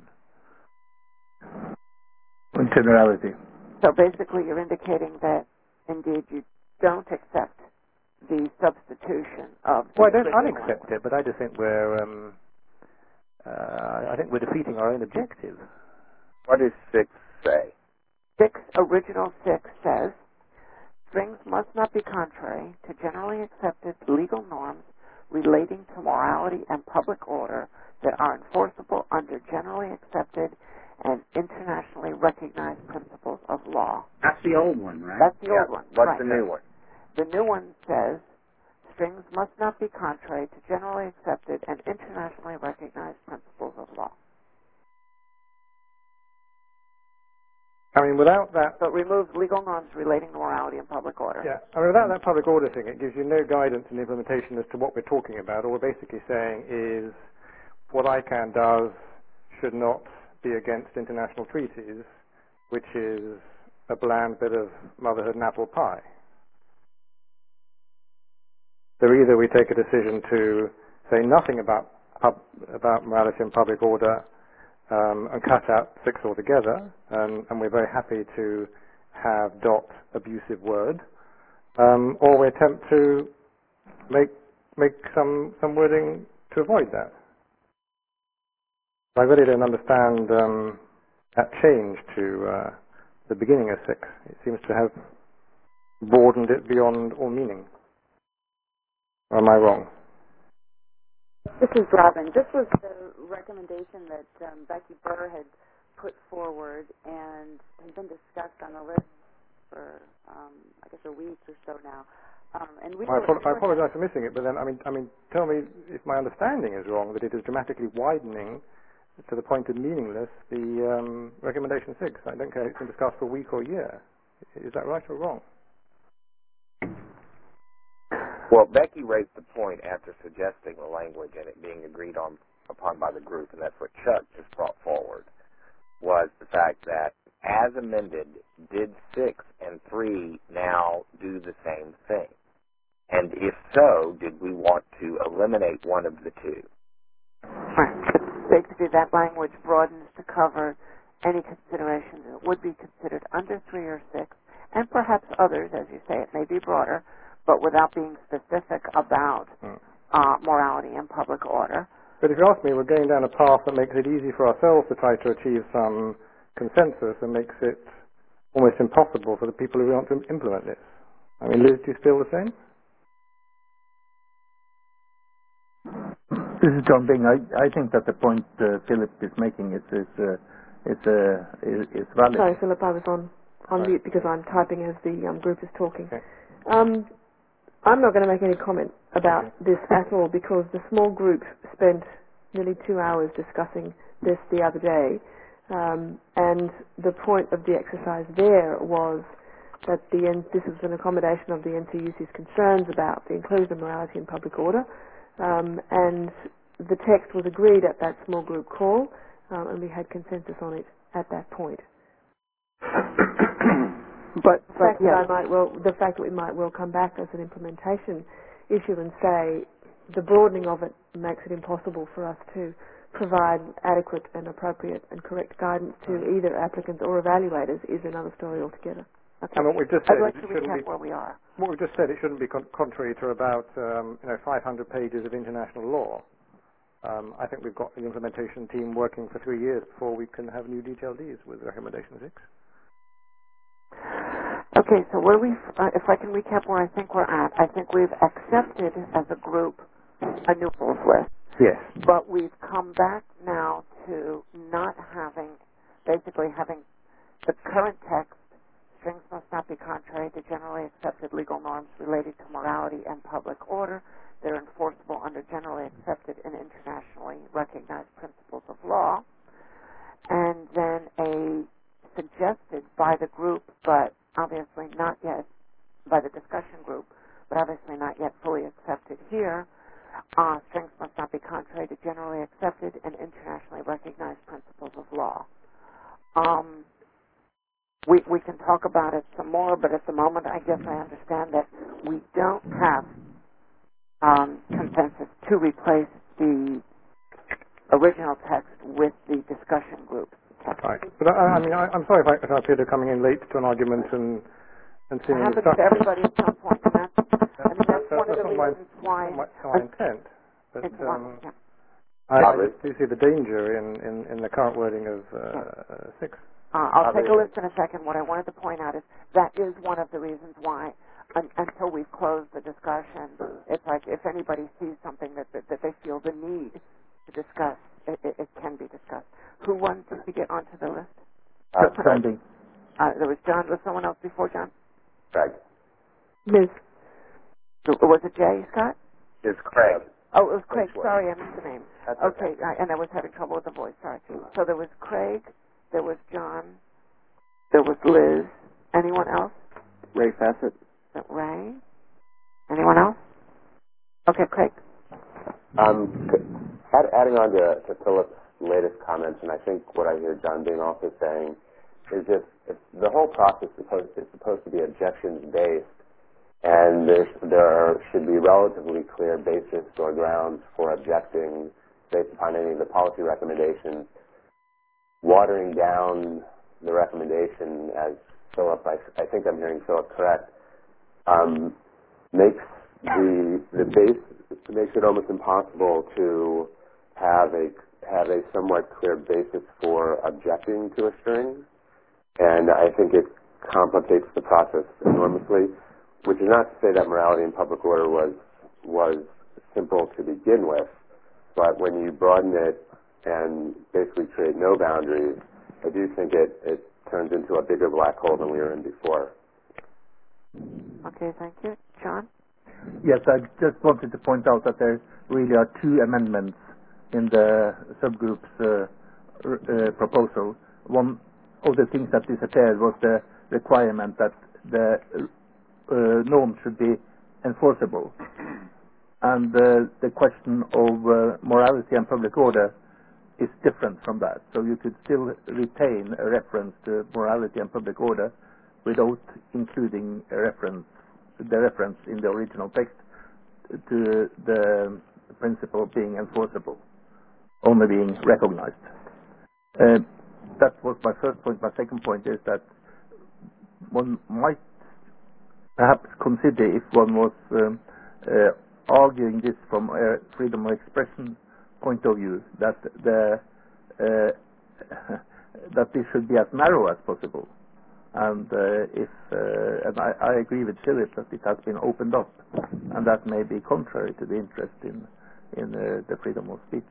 And generality. So basically you're indicating that, indeed, you don't accept the substitution of... Well, I don't unaccept it, but I just think we're, um, uh, I think we're defeating our own objective. What does six say? Six, original six says, strings must not be contrary to generally accepted legal norms relating to morality and public order that are enforceable under generally accepted and internationally recognized principles of law. That's the old one, right? That's the yeah. old one. What's right. the new one? The new one says, strings must not be contrary to generally accepted and internationally recognized principles of law. I mean, without that... So it removes legal norms relating to morality and public order. Yeah, I mean, without that public order thing, it gives you no guidance in implementation as to what we're talking about. All we're basically saying is what I C A N does should not be against international treaties, which is a bland bit of motherhood and apple pie. So either we take a decision to say nothing about pub, about morality and public order um, and cut out six altogether, and, and we're very happy to have dot abusive word, um, or we attempt to make make some some wording to avoid that. I really don't understand um, that change to uh, the beginning of six. It seems to have broadened it beyond all meaning. Or am I wrong? This is Robin. This was the recommendation that um, Becky Burr had put forward and has been discussed on the list for, um, I guess, a week or so now. Um, and we well, were, I, I apologize for missing it, but then, I mean, I mean, tell me if my understanding is wrong, that it is dramatically widening to the point of meaningless the um, recommendation six. I don't care if it's been discussed for a week or a year. Is that right or wrong? Well, Becky raised the point after suggesting the language and it being agreed on upon by the group, and that's what Chuck just brought forward, was the fact that as amended, did six and three now do the same thing? And if so, did we want to eliminate one of the two? Right. Basically, that language broadens to cover any considerations that would be considered under three or six, and perhaps others, as you say, it may be broader, but without being specific about hmm. uh, morality and public order. But if you ask me, we're going down a path that makes it easy for ourselves to try to achieve some consensus and makes it almost impossible for the people who want to implement this. I mean, Liz, do you feel the same? This is John Bing. I, I think that the point uh, Philip is making is is uh, is, uh, is, is valid. Sorry, Philip, I was on, on Right. mute because I'm typing as the um, group is talking. Okay. Um, I'm not going to make any comment about Okay. this at all because the small group spent nearly two hours discussing this the other day, um, and the point of the exercise there was that the N- this was an accommodation of the N C U C's concerns about the inclusion of morality and public order, um, and the text was agreed at that small group call, um, and we had consensus on it at that point. But, The but fact, that yes, I might well, the fact that we might well come back as an implementation issue and say the broadening of it makes it impossible for us to provide adequate and appropriate and correct guidance to either applicants or evaluators is another story altogether. okay. And what we've just said I'd like is to it shouldn't recap be, where we are. what we've just said, it shouldn't be con- contrary to about um, you know five hundred pages of international law. Um, I think we've got the implementation team working for three years before we can have new detailed Ds with recommendation six. Okay, so where we, uh, if I can recap where I think we're at, I think we've accepted as a group a new rules list. Yes. But we've come back now to not having, basically having the current text, strings must not be contrary to generally accepted legal norms related to morality and public order. They're enforceable under generally accepted and internationally recognized principles of law. And then a suggested by the group, but obviously not yet by the discussion group, but obviously not yet fully accepted here, uh, strings must not be contrary to generally accepted and internationally recognized principles of law. Um, we, we can talk about it some more, but at the moment I guess I understand that we don't have um, consensus to replace the original text with the discussion group text. Right. But I, I mean, I, I'm sorry if I, if I appear to coming in late to an argument and and seeming It happens to everybody at some point, and that's, I mean, that's one of the not my, reasons why... not my, not my intent. But it's um, one, yeah. I, I just do see the danger in, in, in the current wording of uh, yeah. six. Uh, I'll take a list in a second. What I wanted to point out is that is one of the reasons why, un, until we've closed the discussion, it's like if anybody sees something that that, that they feel the need to discuss, it, it, it can be discussed. Who wanted to get onto the list? Uh, John Bing. Uh, there was John. Was someone else before John? Right. Liz. Was it Jay, Scott? It's Craig. Oh, it was Craig. Sorry, I missed the name. That's okay, okay. I, and I was having trouble with the voice. Sorry. So there was Craig, there was John, there was Liz. Anyone else? Ray Fassett. Ray? Anyone else? Okay, Craig. Um, add, adding on to, to Philip's latest comments, and I think what I hear John Bing also saying is if, if the whole process is supposed, is supposed to be objections-based, and there, there are, should be relatively clear basis or grounds for objecting based upon any of the policy recommendations, watering down the recommendation, as Philip, I, I think I'm hearing Philip correct, um, makes the the base makes it almost impossible to have a have a somewhat clear basis for objecting to a string, and I think it complicates the process enormously. Which is not to say that morality and public order was was simple to begin with, but when you broaden it and basically create no boundaries, I do think it, it turns into a bigger black hole than we were in before. Okay, thank you. John? Yes, I just wanted to point out that there really are two amendments in the subgroup's uh, uh, proposal. One of the things that disappeared was the requirement that the uh, norm should be enforceable. And uh, the question of uh, morality and public order is different from that. So you could still retain a reference to morality and public order without including a reference, the reference in the original text to the principle of being enforceable, only being recognized. Uh, that was my first point. My second point is that one might perhaps consider, if one was um, uh, arguing this from a freedom of expression point of view, that the uh, that this should be as narrow as possible. And uh, if uh, and I, I agree with Philip that it has been opened up, and that may be contrary to the interest in in uh, the freedom of speech.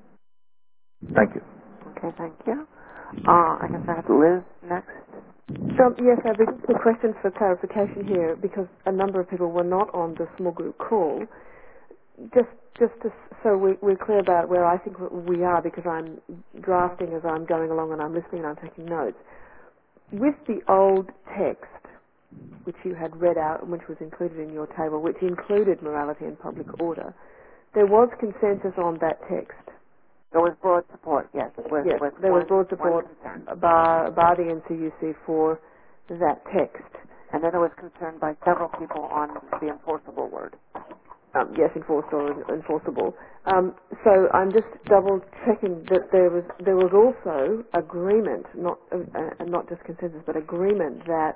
Thank you. Okay, thank you. Uh, I guess I have Liz next. So, yes, I have a question for clarification here, because a number of people were not on the small group call. Just just to, so we, we're clear about where I think we are, because I'm drafting as I'm going along and I'm listening and I'm taking notes. With the old text, which you had read out and which was included in your table, which included morality and public order, there was consensus on that text. There was broad support, yes. With, yes, with there one, was broad support by, by the N C U C for that text. And then there was concern by several people on the enforceable word. Um, yes, enforced or enforceable. Um, so I'm just double checking that there was there was also agreement, not uh, not just consensus, but agreement that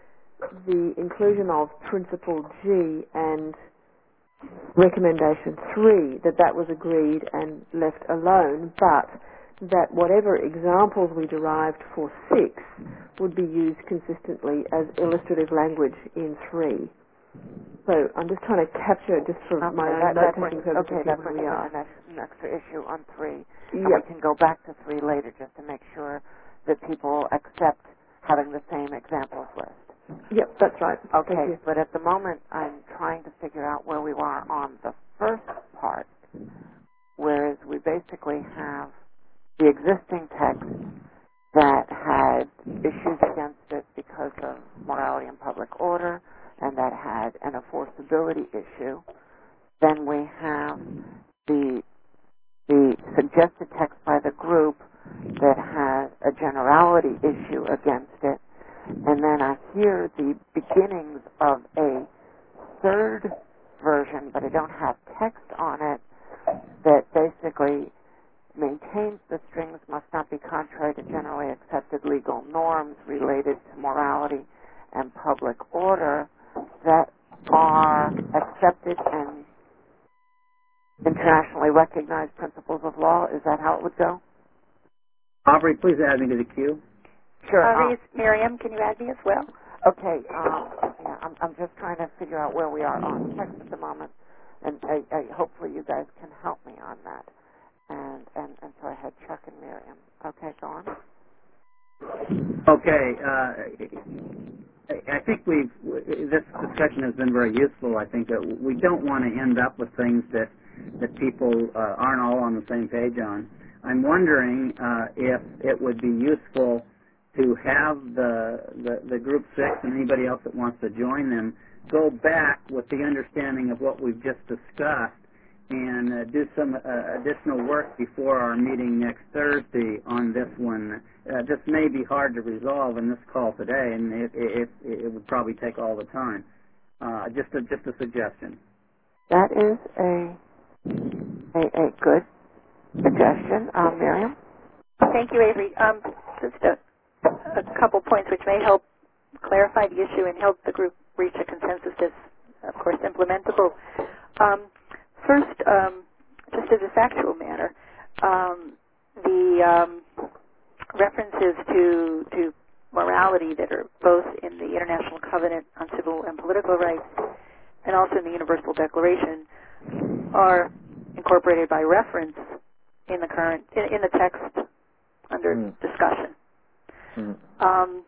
the inclusion of Principle G and Recommendation three, that that was agreed and left alone, but that whatever examples we derived for six would be used consistently as illustrative language in three. So I'm just trying to capture, just for okay, my own that, note-taking that purposes, okay, that where brings we are. an, an extra issue on three. Yep. And we can go back to three later just to make sure that people accept having the same examples list. Yep, that's right. Okay, but at the moment I'm trying to figure out where we are on the first part, whereas we basically have the existing text that had issues against it because of morality and public order, and that had an enforceability issue. Then we have the the suggested text by the group that has a generality issue against it. And then I hear the beginnings of a third version, but I don't have text on it, that basically maintains the strings must not be contrary to generally accepted legal norms related to morality and public order that are accepted and internationally recognized principles of law. Is that how it would go? Aubrey, please add me to the queue. Sure. Uh, Um, Miriam, can you add me as well? okay. Um, yeah, I'm, I'm just trying to figure out where we are on text at the moment, and I, I, hopefully you guys can help me on that. And, and, and so I had Chuck and Miriam. Okay, go on. Okay. Uh, I think we've this discussion has been very useful. I think that we don't want to end up with things that that people uh, aren't all on the same page on. I'm wondering uh, if it would be useful to have the, the the group six and anybody else that wants to join them go back with the understanding of what we've just discussed and uh, do some uh, additional work before our meeting next Thursday on this one. Uh, this may be hard to resolve in this call today, and it, it, it would probably take all the time. Uh, just a just a suggestion. That is a a, a good suggestion, um, Miriam. Thank you, Avery. Um, just a, a couple points which may help clarify the issue and help the group reach a consensus that's, of course, implementable. Um, first, um, just as a factual matter, um, the um, references to to morality that are both in the International Covenant on Civil and Political Rights and also in the Universal Declaration are incorporated by reference in the current in, in the text under mm. discussion. Mm. Um,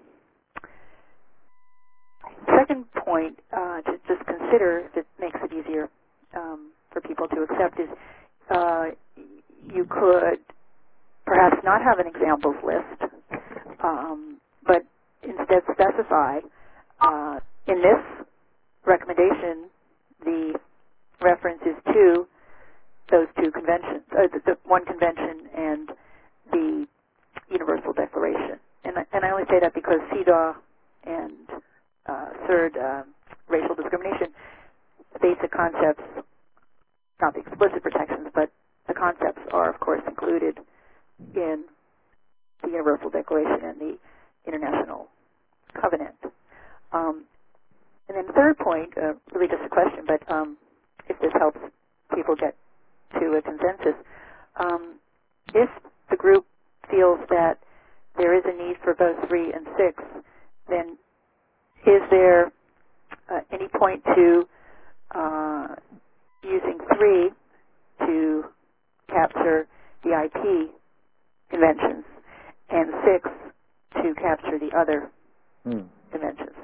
second point uh, to just consider that makes it easier um, for people to accept is uh, you could perhaps not have an examples list, um, but instead specify uh, in this recommendation the reference is to those two conventions, uh, the, the one convention and the Universal Declaration. And, and I only say that because C E D A and uh, third, uh, racial discrimination, basic concepts, not the explicit protections, but the concepts are, of course, included in the Universal Declaration and the International Covenant. Um, and then the third point, uh, really just a question, but um, if this helps people get to a consensus, um, if the group feels that there is a need for both three and six, then is there uh, any point to uh, using three to capture the I P conventions and six to capture the other hmm. conventions?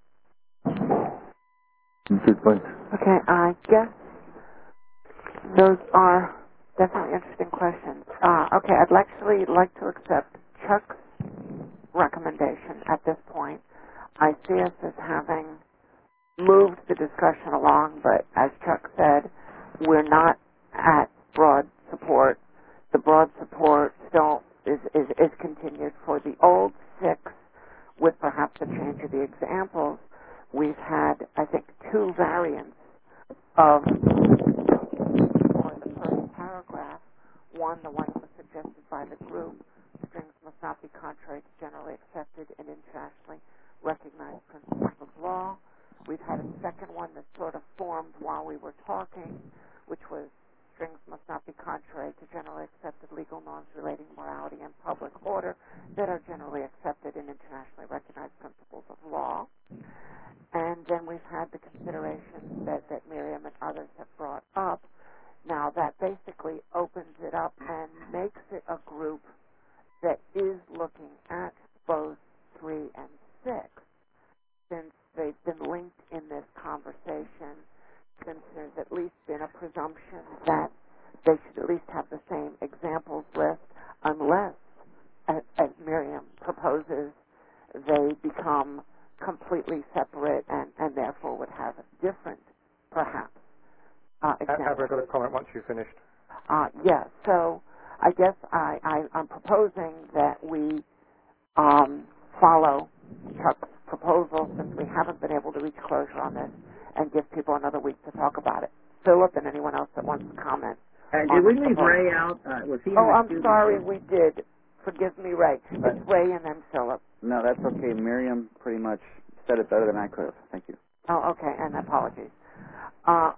Good point. Okay, I guess those are definitely interesting questions. Uh, okay, I'd actually like to accept Chuck's recommendation at this point. I see us as having moved the discussion along, but as Chuck said, we're not at broad support. The broad support still is, is, is continued for the old six with perhaps a change of the examples. We've had, I think, two variants of for the first paragraph. One, the one that was suggested by the group, strings must not be contrary to generally accepted and internationally recognized principles of law. We've had a second one that sort of formed while we were talking, which was strings must not be contrary to generally accepted legal norms relating morality and public order that are generally accepted and internationally recognized principles of law. And then we've had the considerations that, that Miriam and others have brought up. Now, that basically opens it up and makes it a group that is looking at both three and six, since they've been linked in this conversation, since there's at least been a presumption that they should at least have the same examples list, unless, as, as Miriam proposes, they become completely separate and, and therefore would have different, perhaps, uh, examples. Have I got a comment once you've finished? Uh, yeah, so I guess I, I, I'm proposing that we um, follow Chuck's proposal, since we haven't been able to reach closure on this, and give people another week to talk about it. Philip and anyone else that wants to comment. Uh, did we leave Ray out? Uh, was he? Oh, I'm sorry, we did. Forgive me, Ray. It's Ray and then Philip. No, that's okay. Miriam pretty much said it better than I could have. Thank you. Oh, okay, and apologies. Uh,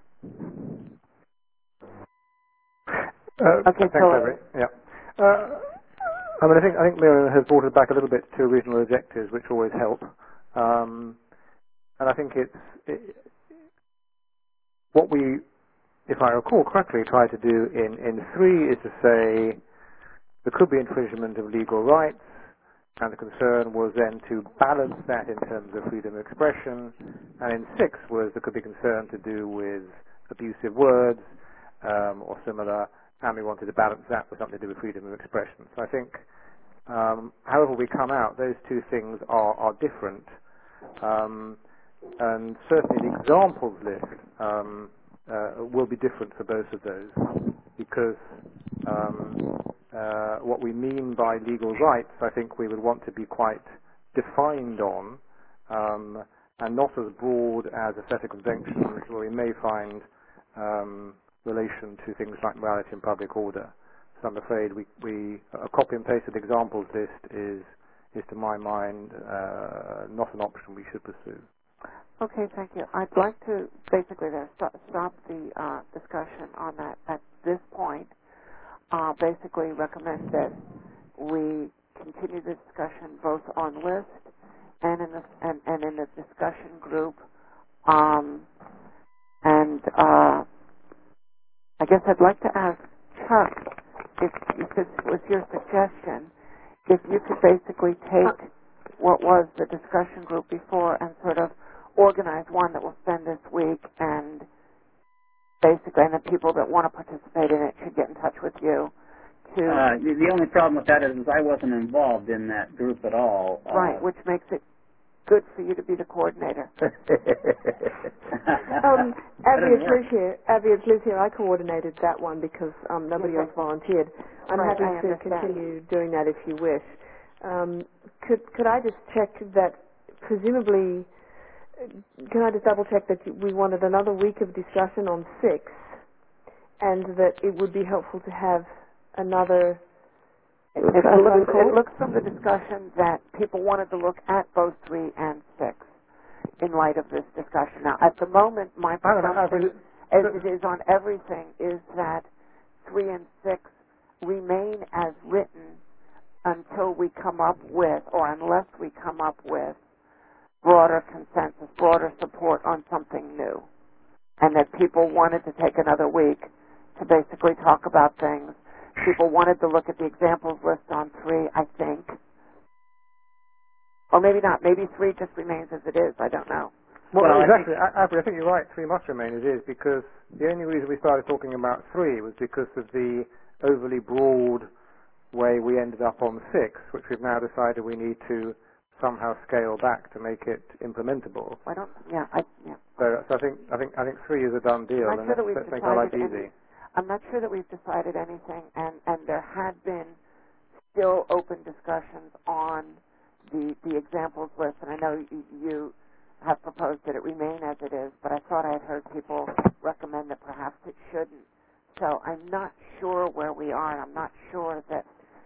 uh, okay, thanks, Avery. Yeah. Uh, I mean, I think I think Miriam has brought it back a little bit to original objectives, which always help. Um, and I think it's it, what we, if I recall correctly, try to do in in three is to say there could be infringement of legal rights, and the concern was then to balance that in terms of freedom of expression. And in six was there could be concern to do with abusive words um, or similar, and we wanted to balance that with something to do with freedom of expression. So I think, um, however we come out, those two things are, are different. Um, and certainly the examples list um, uh, will be different for both of those, because um, uh, what we mean by legal rights, I think we would want to be quite defined on, um, and not as broad as a set of conventions where we may find um, relation to things like morality and public order. So I'm afraid we, we a copy and pasted examples list is, is to my mind, uh, not an option we should pursue. Okay, thank you. I'd like to basically there, stop, stop the uh, discussion on that at this point. Uh, basically recommend that we continue the discussion both on list and in the and, and in the discussion group. Um, and uh, I guess I'd like to ask Chuck, if, if it was your suggestion, if you could basically take what was the discussion group before and sort of organize one that we'll spend this week, and basically, and the people that want to participate in it should get in touch with you. To uh, the, the only problem with that is, is I wasn't involved in that group at all. Right, uh, which makes it good for you to be the coordinator. um, Abby, it's Liz here. Abby, it's Liz here. I coordinated that one because um, nobody else volunteered. I'm Right, happy I to understand. continue doing that if you wish. Um, could could I just check that presumably, can I just double check that we wanted another week of discussion on six, and that it would be helpful to have another It, it, looks, it looks from the discussion that people wanted to look at both three and six in light of this discussion. Now, at the moment, my presumption, as it is on everything, is that three and six remain as written until we come up with, or unless we come up with, broader consensus, broader support on something new. And that people wanted to take another week to basically talk about things. People wanted to look at the examples list on three, I think. Or maybe not. Maybe three just remains as it is. I don't know. Well, well exactly. I, I think you're right. Three must remain as is, because the only reason we started talking about three was because of the overly broad way we ended up on six, which we've now decided we need to somehow scale back to make it implementable. I don't. Yeah. I. Yeah. So, so I think I think I think three is a done deal, I'm not and sure that we've let's make our life easy. Any, I'm not sure that we've decided anything, and and there had been still open discussions on the the examples list, and I know you, you have proposed that it remain as it is, but I thought I had heard people recommend that perhaps it shouldn't. So I'm not sure where we are, and I'm not sure that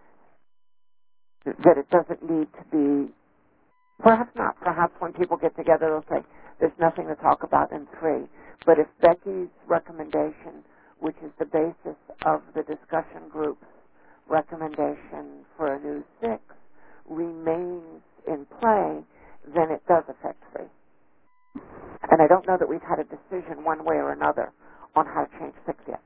that it doesn't need to be. Perhaps not. Perhaps when people get together, they'll say there's nothing to talk about in three. But if Becky's recommendation, which is the basis of the discussion group's recommendation for a new six, remains in play, then it does affect three. And I don't know that we've had a decision one way or another on how to change six yet.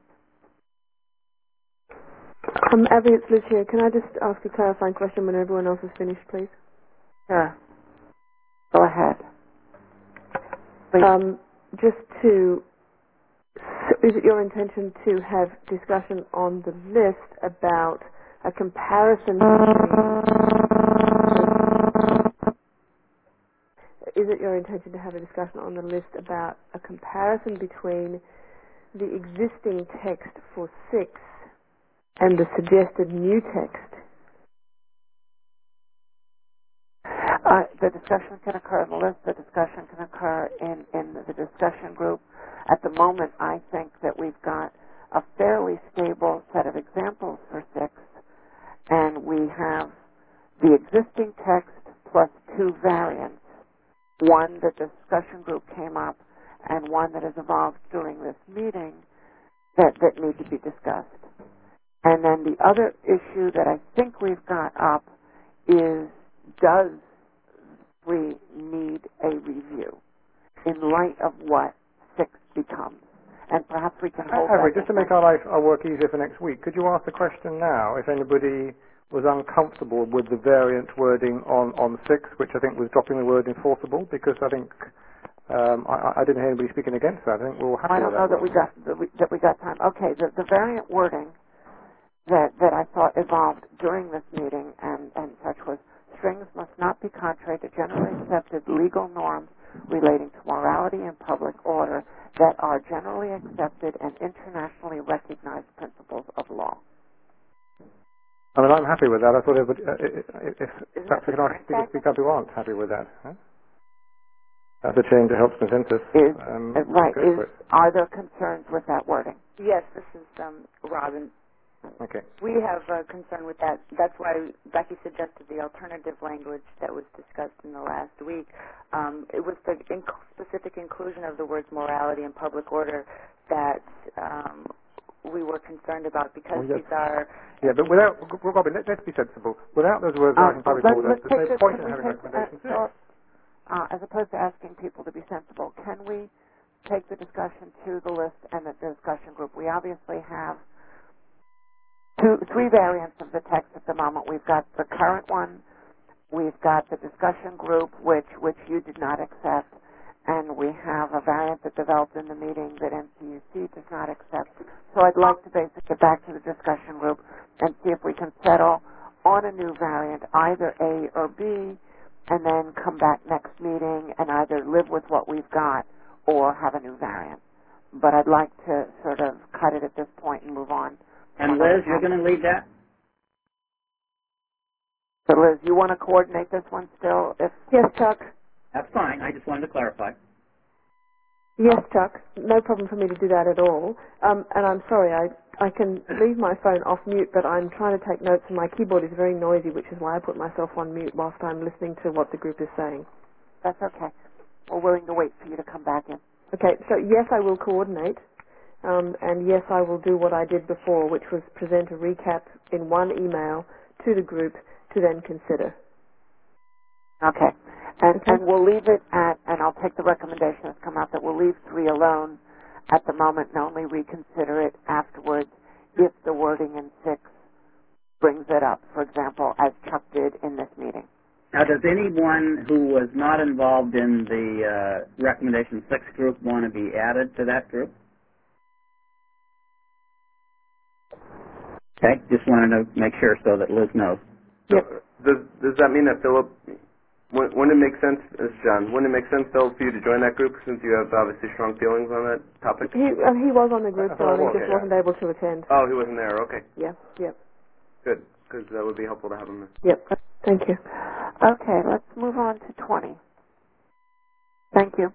Um, Abby, it's Liz here. Can I just ask a clarifying question when everyone else is finished, please? Sure. Go ahead. Um, just to, is it your intention to have discussion on the list about a comparison between, is it your intention to have a discussion on the list about a comparison between the existing text for six and the suggested new text? Uh, the discussion can occur in the list. The discussion can occur in, in the discussion group. At the moment, I think that we've got a fairly stable set of examples for six, and we have the existing text plus two variants, one that the discussion group came up and one that has evolved during this meeting that, that need to be discussed. And then the other issue that I think we've got up is, does we need a review in light of what six becomes? And perhaps we can hold Avery, that. just to make our life, our work easier for next week, could you ask the question now if anybody was uncomfortable with the variant wording on, on six, which I think was dropping the word enforceable, because I think um, I, I didn't hear anybody speaking against that. I think we're all happy I don't with know that. that we got that we, that we got time. Okay, the, the variant wording that that I thought evolved during this meeting and, and such was strings must not be contrary to generally accepted legal norms relating to morality and public order that are generally accepted and internationally recognized principles of law. I mean, I'm happy with that. I thought everybody, uh, if, if Isn't perhaps that we can ask people to speak up who aren't happy with that. Huh? That's a change that helps consensus. Is, um, uh, right. go Is, for it. are there concerns with that wording? Yes, this is um, Robin. Okay. We have a concern with that. That's why Becky suggested the alternative language that was discussed in the last week. Um, it was the inc- specific inclusion of the words morality and public order that um, we were concerned about, because Well, yes. these are... Yeah, but without, Robin, let, let's be sensible. Without those words Um, in public let, order, let's there's take no this, point can in we having take, recommendation uh, six. so, uh, as opposed to asking people to be sensible, can we take the discussion to the list and the discussion group? We obviously have two, three variants of the text at the moment. We've got the current one, we've got the discussion group, which which you did not accept, and we have a variant that developed in the meeting that N C U C does not accept. So I'd like to basically get back to the discussion group and see if we can settle on a new variant, either A or B, and then come back next meeting and either live with what we've got or have a new variant. But I'd like to sort of cut it at this point and move on. And Liz, you're going to lead that? So Liz, you want to coordinate this one still? If Yes, Chuck. That's fine. I just wanted to clarify. Yes, Chuck. No problem for me to do that at all. Um, and I'm sorry, I I can leave my phone off mute, but I'm trying to take notes, and my keyboard is very noisy, which is why I put myself on mute whilst I'm listening to what the group is saying. That's okay. We're willing to wait for you to come back in. Okay, so yes, I will coordinate, um, and yes, I will do what I did before, which was present a recap in one email to the group to then consider. Okay. And, okay. and we'll leave it at, and I'll take the recommendation that's come out, that we'll leave three alone at the moment and only reconsider it afterwards if the wording in six brings it up, for example, as Chuck did in this meeting. Now, does anyone who was not involved in the uh, recommendation six group want to be added to that group? Okay, just wanted to make sure so that Liz knows. Yep. Does does that mean that Philip, wouldn't it make sense, as John, wouldn't it make sense, Philip, for you to join that group since you have obviously strong feelings on that topic? He uh, he was on the group, Oh, John, he okay, just yeah. wasn't able to attend. Oh, he wasn't there. Okay. Yeah, yep. Good, because that would be helpful to have him there. Yep, thank you. Okay, let's move on to twenty. Thank you.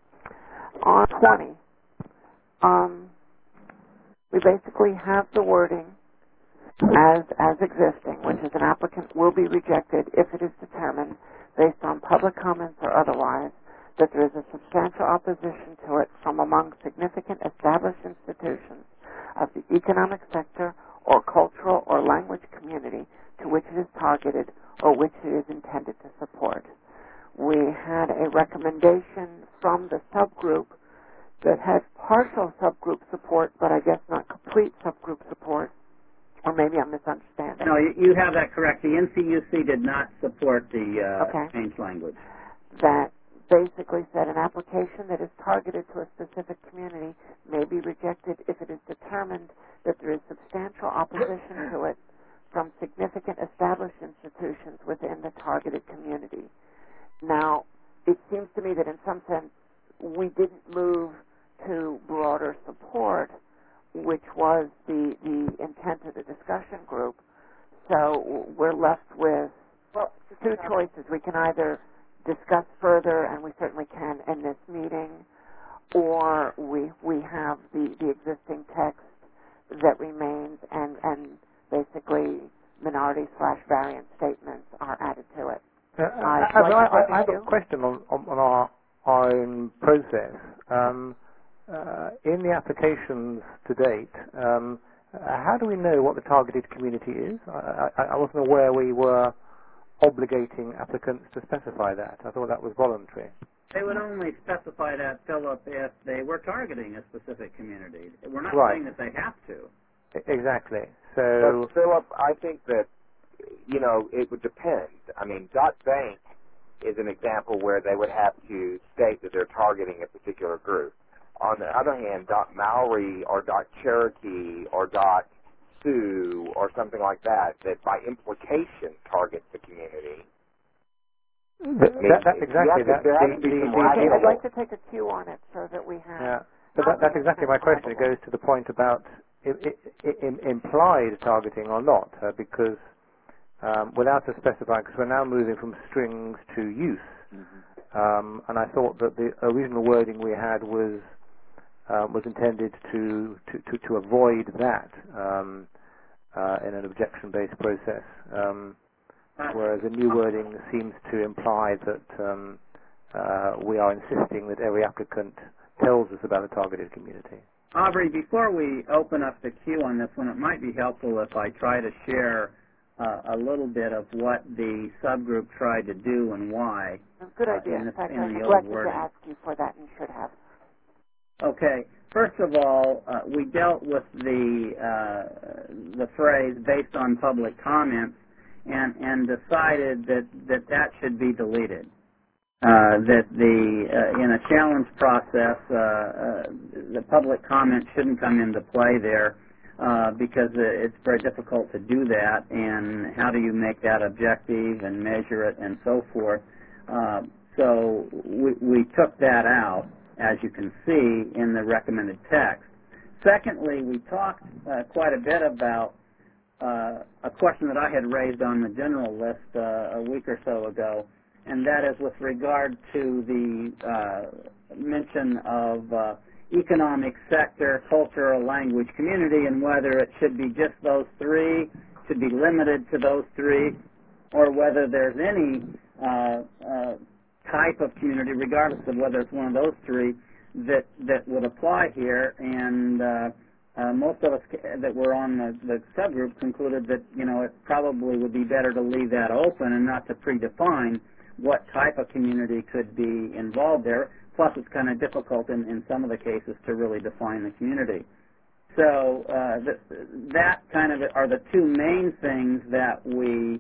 On twenty, um, we basically have the wording as as existing, which is an applicant will be rejected if it is determined, based on public comments or otherwise, that there is a substantial opposition to it from among significant established institutions of the economic sector or cultural or language community to which it is targeted or which it is intended to support. We had a recommendation from the subgroup that had partial subgroup support, but I guess not complete subgroup support, or maybe I'm misunderstanding. No, you, you have that correct. The N C U C did not support the uh, okay. changed language. That basically said an application that is targeted to a specific community may be rejected if it is determined that there is substantial opposition to it from significant established institutions within the targeted community. Now, it seems to me that in some sense we didn't move to broader support, which was the, the intent of the discussion group. So we're left with well, two choices. We can either discuss further, and we certainly can in this meeting, or we we have the, the existing text that remains, and, and basically minority slash variant statements are added to it. Uh, Uh, I, like I, I, I have you? a question on, on, on our, our own process. Um, uh, in the applications to date, um, uh, how do we know what the targeted community is? I, I, I wasn't aware we were obligating applicants to specify that. I thought that was voluntary. They would only specify that, Philip, if they were targeting a specific community. We're not right. saying that they have to. Exactly. So, but Philip, I think that you know, it would depend. I mean, dot bank is an example where they would have to state that they're targeting a particular group. On the other hand, dot Maori or dot Cherokee or dot Sioux or something like that, that by implication targets the community. That, I mean, that, that's exactly to, that. there has The, to be the, some the, Okay, rational- I'd like to take a cue on it so that we have... Yeah, but that, that's exactly my question. It goes to the point about I, I, I, implied targeting or not, uh, because um, without us specifying, because we're now moving from strings to use, mm-hmm. um, and I thought that the original wording we had was uh, was intended to, to, to, to avoid that um, uh, in an objection-based process, um, whereas the new wording seems to imply that um, uh, we are insisting that every applicant tells us about a targeted community. Aubrey, before we open up the queue on this one, it might be helpful if I try to share uh, a little bit of what the subgroup tried to do and why. Good uh, idea. In, the, in fact, in I the neglected old wording. to ask you for that and should have. Okay. First of all, uh, we dealt with the uh, the phrase based on public comments and, and decided that, that that should be deleted. Uh, that the uh, in a challenge process, uh, uh, the public comment shouldn't come into play there uh, because it's very difficult to do that. And how do you make that objective and measure it and so forth? Uh, so we, we took that out, as you can see in the recommended text. Secondly, we talked uh, quite a bit about uh, a question that I had raised on the general list uh, a week or so ago, and that is with regard to the uh, mention of uh, economic sector, cultural, language, community, and whether it should be just those three, should be limited to those three, or whether there's any uh, uh, type of community, regardless of whether it's one of those three, that that would apply here. And uh, uh, most of us that were on the, the subgroup concluded that, you know, it probably would be better to leave that open and not to predefine what type of community could be involved there. Plus, it's kind of difficult in, in some of the cases to really define the community. So uh, th that kind of are the two main things that we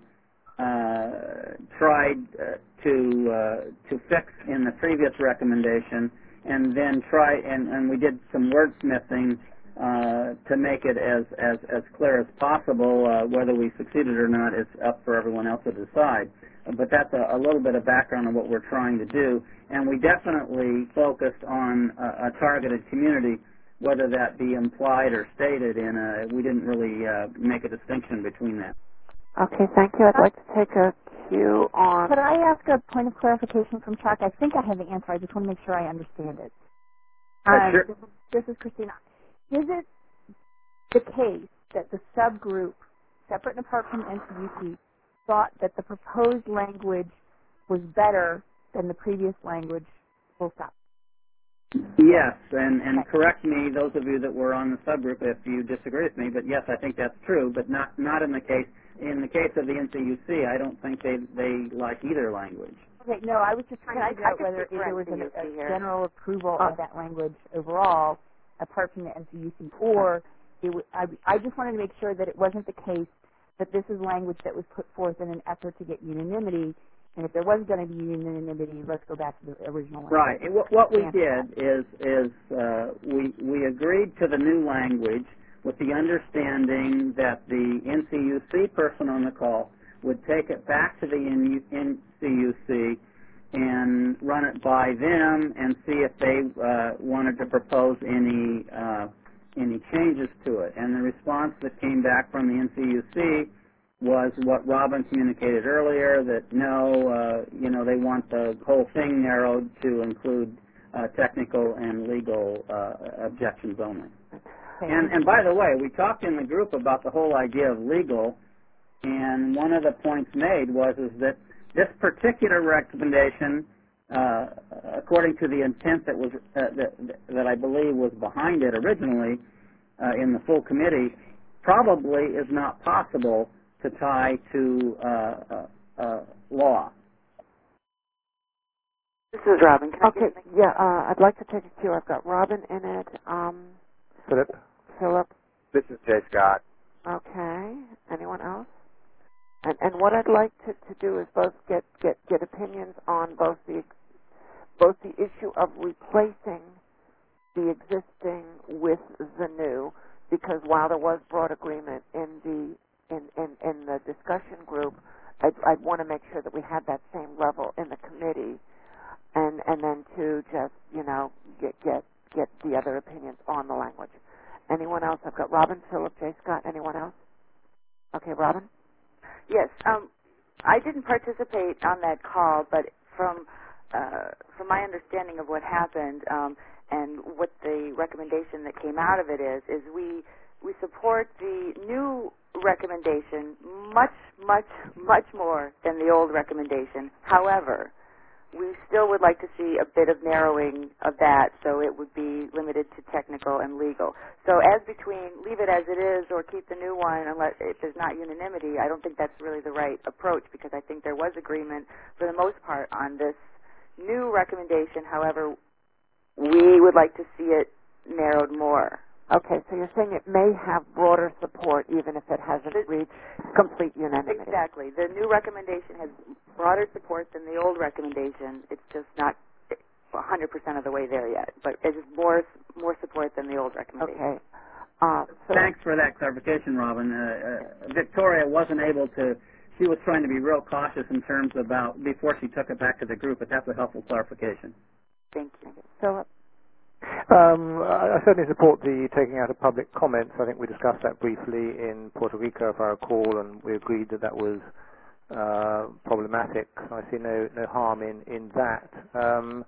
uh, tried uh, to uh, to fix in the previous recommendation, and then try and, and we did some wordsmithing uh, to make it as, as, as clear as possible. Uh, whether we succeeded or not is up for everyone else to decide. But that's a, a little bit of background on what we're trying to do. And we definitely focused on a, a targeted community, whether that be implied or stated in a, we didn't really uh, make a distinction between that. Okay, thank you. I'd like to take a cue on... Could I ask a point of clarification from Chuck? I think I have the answer. I just want to make sure I understand it. Um, uh, sure. This is, this is Christina. Is it the case that the subgroup, separate and apart from N C U C, thought that the proposed language was better than the previous language, full stop? Yes, and, and okay. correct me, those of you that were on the subgroup, if you disagree with me, but yes, I think that's true, but not, not in the case, in the case of the N C U C, I don't think they, they like either language. Okay, no, I was just trying to figure out whether if there was an, a general approval of that language overall, apart from the N C U C, or it w I, I just wanted to make sure that it wasn't the case that this is language that was put forth in an effort to get unanimity, and if there was going to be unanimity, let's go back to the original language. Right. And what, what we did is, is uh, we, we agreed to the new language with the understanding that the N C U C person on the call would take it back to the N C U C and run it by them and see if they uh, wanted to propose any uh, any changes to it. And the response that came back from the N C U C was what Robin communicated earlier, that no, uh, you know, they want the whole thing narrowed to include uh, technical and legal uh, objections only. And, and by the way, we talked in the group about the whole idea of legal, and one of the points made was is that this particular recommendation, uh, according to the intent that was uh, that, that I believe was behind it originally uh, in the full committee, probably is not possible to tie to uh, uh, uh, law. This is Robin. Can okay, I yeah, uh, I'd like to take a cue. I've got Robin in it. Um, Philip. Philip. This is Jay Scott. Okay. Anyone else? And, and what I'd like to, to do is both get, get, get opinions on both the both the issue of replacing the existing with the new, because while there was broad agreement in the in, in, in the discussion group, I'd, I'd want to make sure that we had that same level in the committee, and and then to just you know get get get the other opinions on the language. Anyone else? I've got Robin, Philip, J. Scott. Anyone else? Okay, Robin. Yes, um, I didn't participate on that call, but from uh, from my understanding of what happened um, and what the recommendation that came out of it is, is we we support the new recommendation much, much, much more than the old recommendation. However, we still would like to see a bit of narrowing of that, so it would be limited to technical and legal. So as between leave it as it is or keep the new one, unless if there's not unanimity, I don't think that's really the right approach, because I think there was agreement for the most part on this new recommendation. However, we would like to see it narrowed more. Okay, so you're saying it may have broader support even if it hasn't the, reached complete unanimity. Exactly. The new recommendation has broader support than the old recommendation. It's just not one hundred percent of the way there yet, but it is more more support than the old recommendation. Okay. Uh, so Thanks for that clarification, Robin. Uh, uh, Victoria wasn't able to, she was trying to be real cautious in terms about, before she took it back to the group, but that's a helpful clarification. Thank you. Philip? Um, I certainly support the taking out of public comments. I think we discussed that briefly in Puerto Rico, if I recall, and we agreed that that was uh, problematic. I see no, no harm in, in that. Um,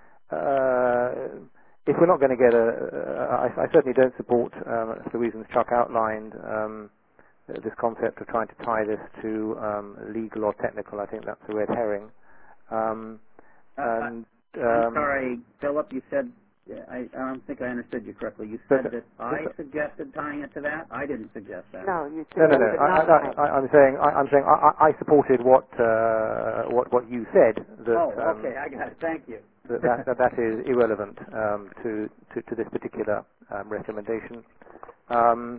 uh, if we're not going to get a, a I, I certainly don't support, um, for the reasons Chuck outlined, um, this concept of trying to tie this to um, legal or technical. I think that's a red herring. Um, and uh, I'm um, sorry, Philip, you said, I, I don't think I understood you correctly. You said that I suggested tying it to that? I didn't suggest that. No, you no, no, no. suggested I, not I, tying. I, I'm saying I, I'm saying I, I supported what uh, what what you said. That, oh, um, okay, I got it. Thank you. that, that, that that is irrelevant um, to, to to this particular um, recommendation. Um,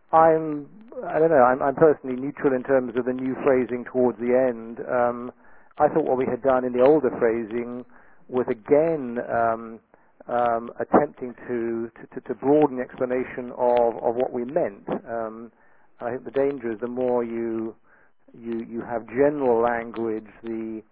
I'm I don't know. I'm, I'm personally neutral in terms of the new phrasing towards the end. Um, I thought what we had done in the older phrasing was again. Um, Um, attempting to, to, to broaden the explanation of, of what we meant. Um, I think the danger is the more you you, you have general language, the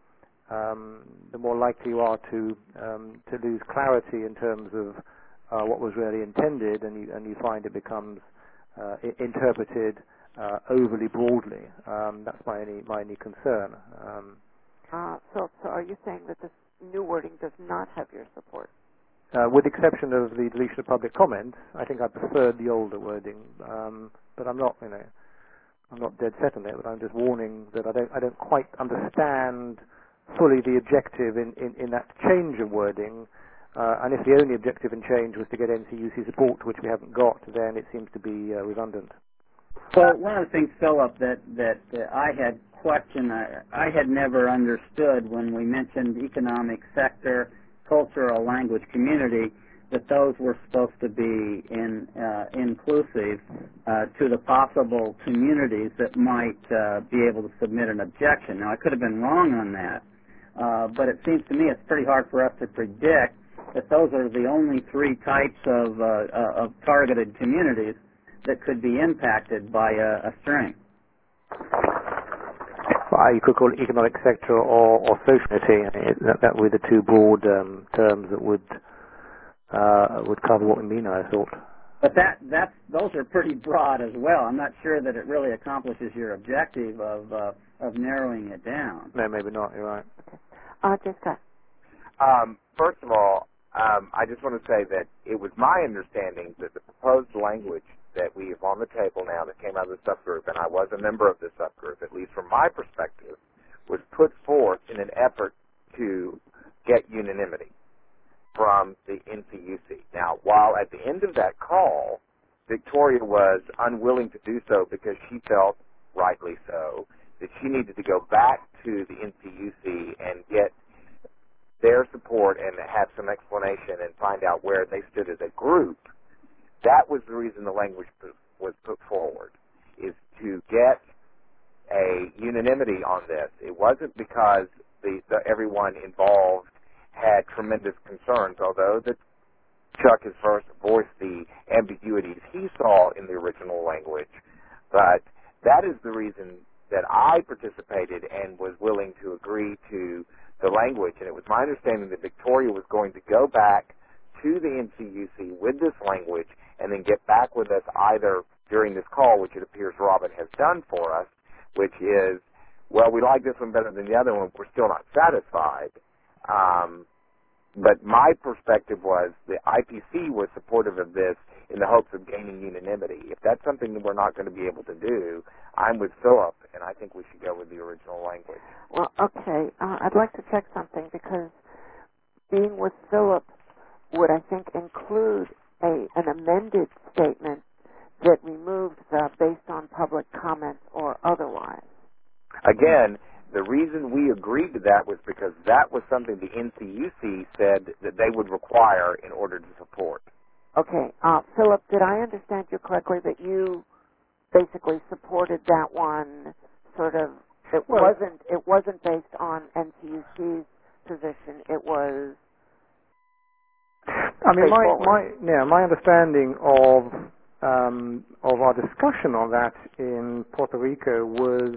um, the more likely you are to um, to lose clarity in terms of uh, what was really intended, and you and you find it becomes uh, I- interpreted uh, overly broadly. Um, that's my only my only concern. Um, uh, so, so are you saying that this new wording does not have your support? Uh, with the exception of the deletion of public comment, I think I preferred the older wording, um, but I'm not, you know, I'm not dead set on it. But I'm just warning that I don't, I don't quite understand fully the objective in, in, in that change of wording. Uh, and if the only objective in change was to get N C U C support, which we haven't got, then it seems to be uh, redundant. Well, one of the things, Philip, that that uh, I had questioned, I, I had never understood when we mentioned economic sector, cultural, language, community, that those were supposed to be in, uh, inclusive uh, to the possible communities that might uh, be able to submit an objection. Now, I could have been wrong on that, uh, but it seems to me it's pretty hard for us to predict that those are the only three types of, uh, uh, of targeted communities that could be impacted by a, a string. Uh, you could call it economic sector or, or sociality. I mean, that, that were the two broad um, terms that would uh, would cover what we mean, I thought. But that that's those are pretty broad as well. I'm not sure that it really accomplishes your objective of uh, of narrowing it down. No, maybe not. You're right. Uh, Jessica. Um, first of all, um, I just want to say that it was my understanding that the proposed language that we have on the table now that came out of the subgroup, and I was a member of the subgroup, at least from my perspective, was put forth in an effort to get unanimity from the N C U C. Now, while at the end of that call, Victoria was unwilling to do so because she felt, rightly so, that she needed to go back to the N C U C and get their support and have some explanation and find out where they stood as a group. That was the reason the language was put forward, is to get a unanimity on this. It wasn't because the, the everyone involved had tremendous concerns, although that Chuck has first voiced the ambiguities he saw in the original language. But that is the reason that I participated and was willing to agree to the language. And it was my understanding that Victoria was going to go back to the N C U C with this language and then get back with us either during this call, which it appears Robin has done for us, which is, well, we like this one better than the other one. We're still not satisfied. Um, but my perspective was the I P C was supportive of this in the hopes of gaining unanimity. If that's something that we're not going to be able to do, I'm with Philip, and I think we should go with the original language. Well, okay. Uh, I'd like to check something, because being with Philip would, I think, include a an amended statement that removes the based on public comments or otherwise. Again, the reason we agreed to that was because that was something the N C U C said that they would require in order to support. Okay. Uh, Philip, did I understand you correctly that you basically supported that one sort of, it well, wasn't it wasn't based on N C U C's position, it was I mean, my, my, yeah, my understanding of um, of our discussion on that in Puerto Rico was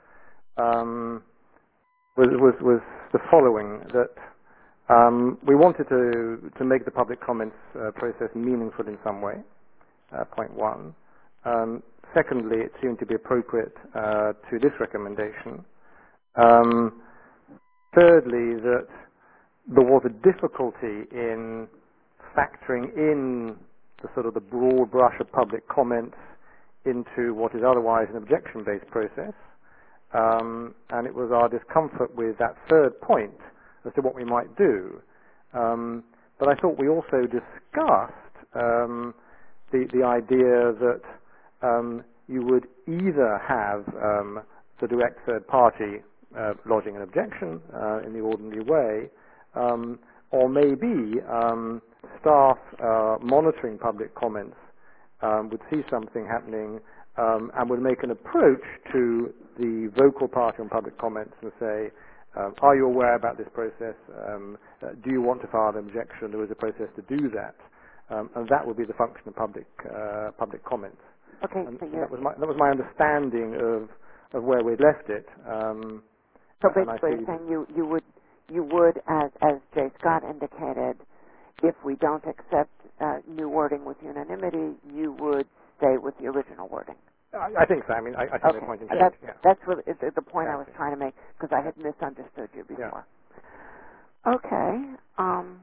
um, was, was was the following: that um, we wanted to to make the public comments uh, process meaningful in some way. Uh, point one. Um, secondly, it seemed to be appropriate uh, to this recommendation. Um, thirdly, that there was a difficulty in factoring in the sort of the broad brush of public comments into what is otherwise an objection-based process. Um, and it was our discomfort with that third point as to what we might do. Um, but I thought we also discussed um, the, the idea that um, you would either have um, the direct third party uh, lodging an objection uh, in the ordinary way, um, or maybe um, staff uh, monitoring public comments um, would see something happening um, and would make an approach to the vocal party on public comments and say, um, are you aware about this process? Um, uh, do you want to file an objection? There is a process to do that. Um, and that would be the function of public uh, public comments. Okay, and so that was my that was my understanding of of where we'd left it. Um, so basically, you're saying you you would you would, as as Jay Scott indicated, if we don't accept uh, new wording with unanimity, you would stay with the original wording. I, I think so. I mean, I, I think okay. the point in change. That's, yeah. that's really the, the point yeah. I was trying to make, because I had misunderstood you before. Yeah. Okay. Um,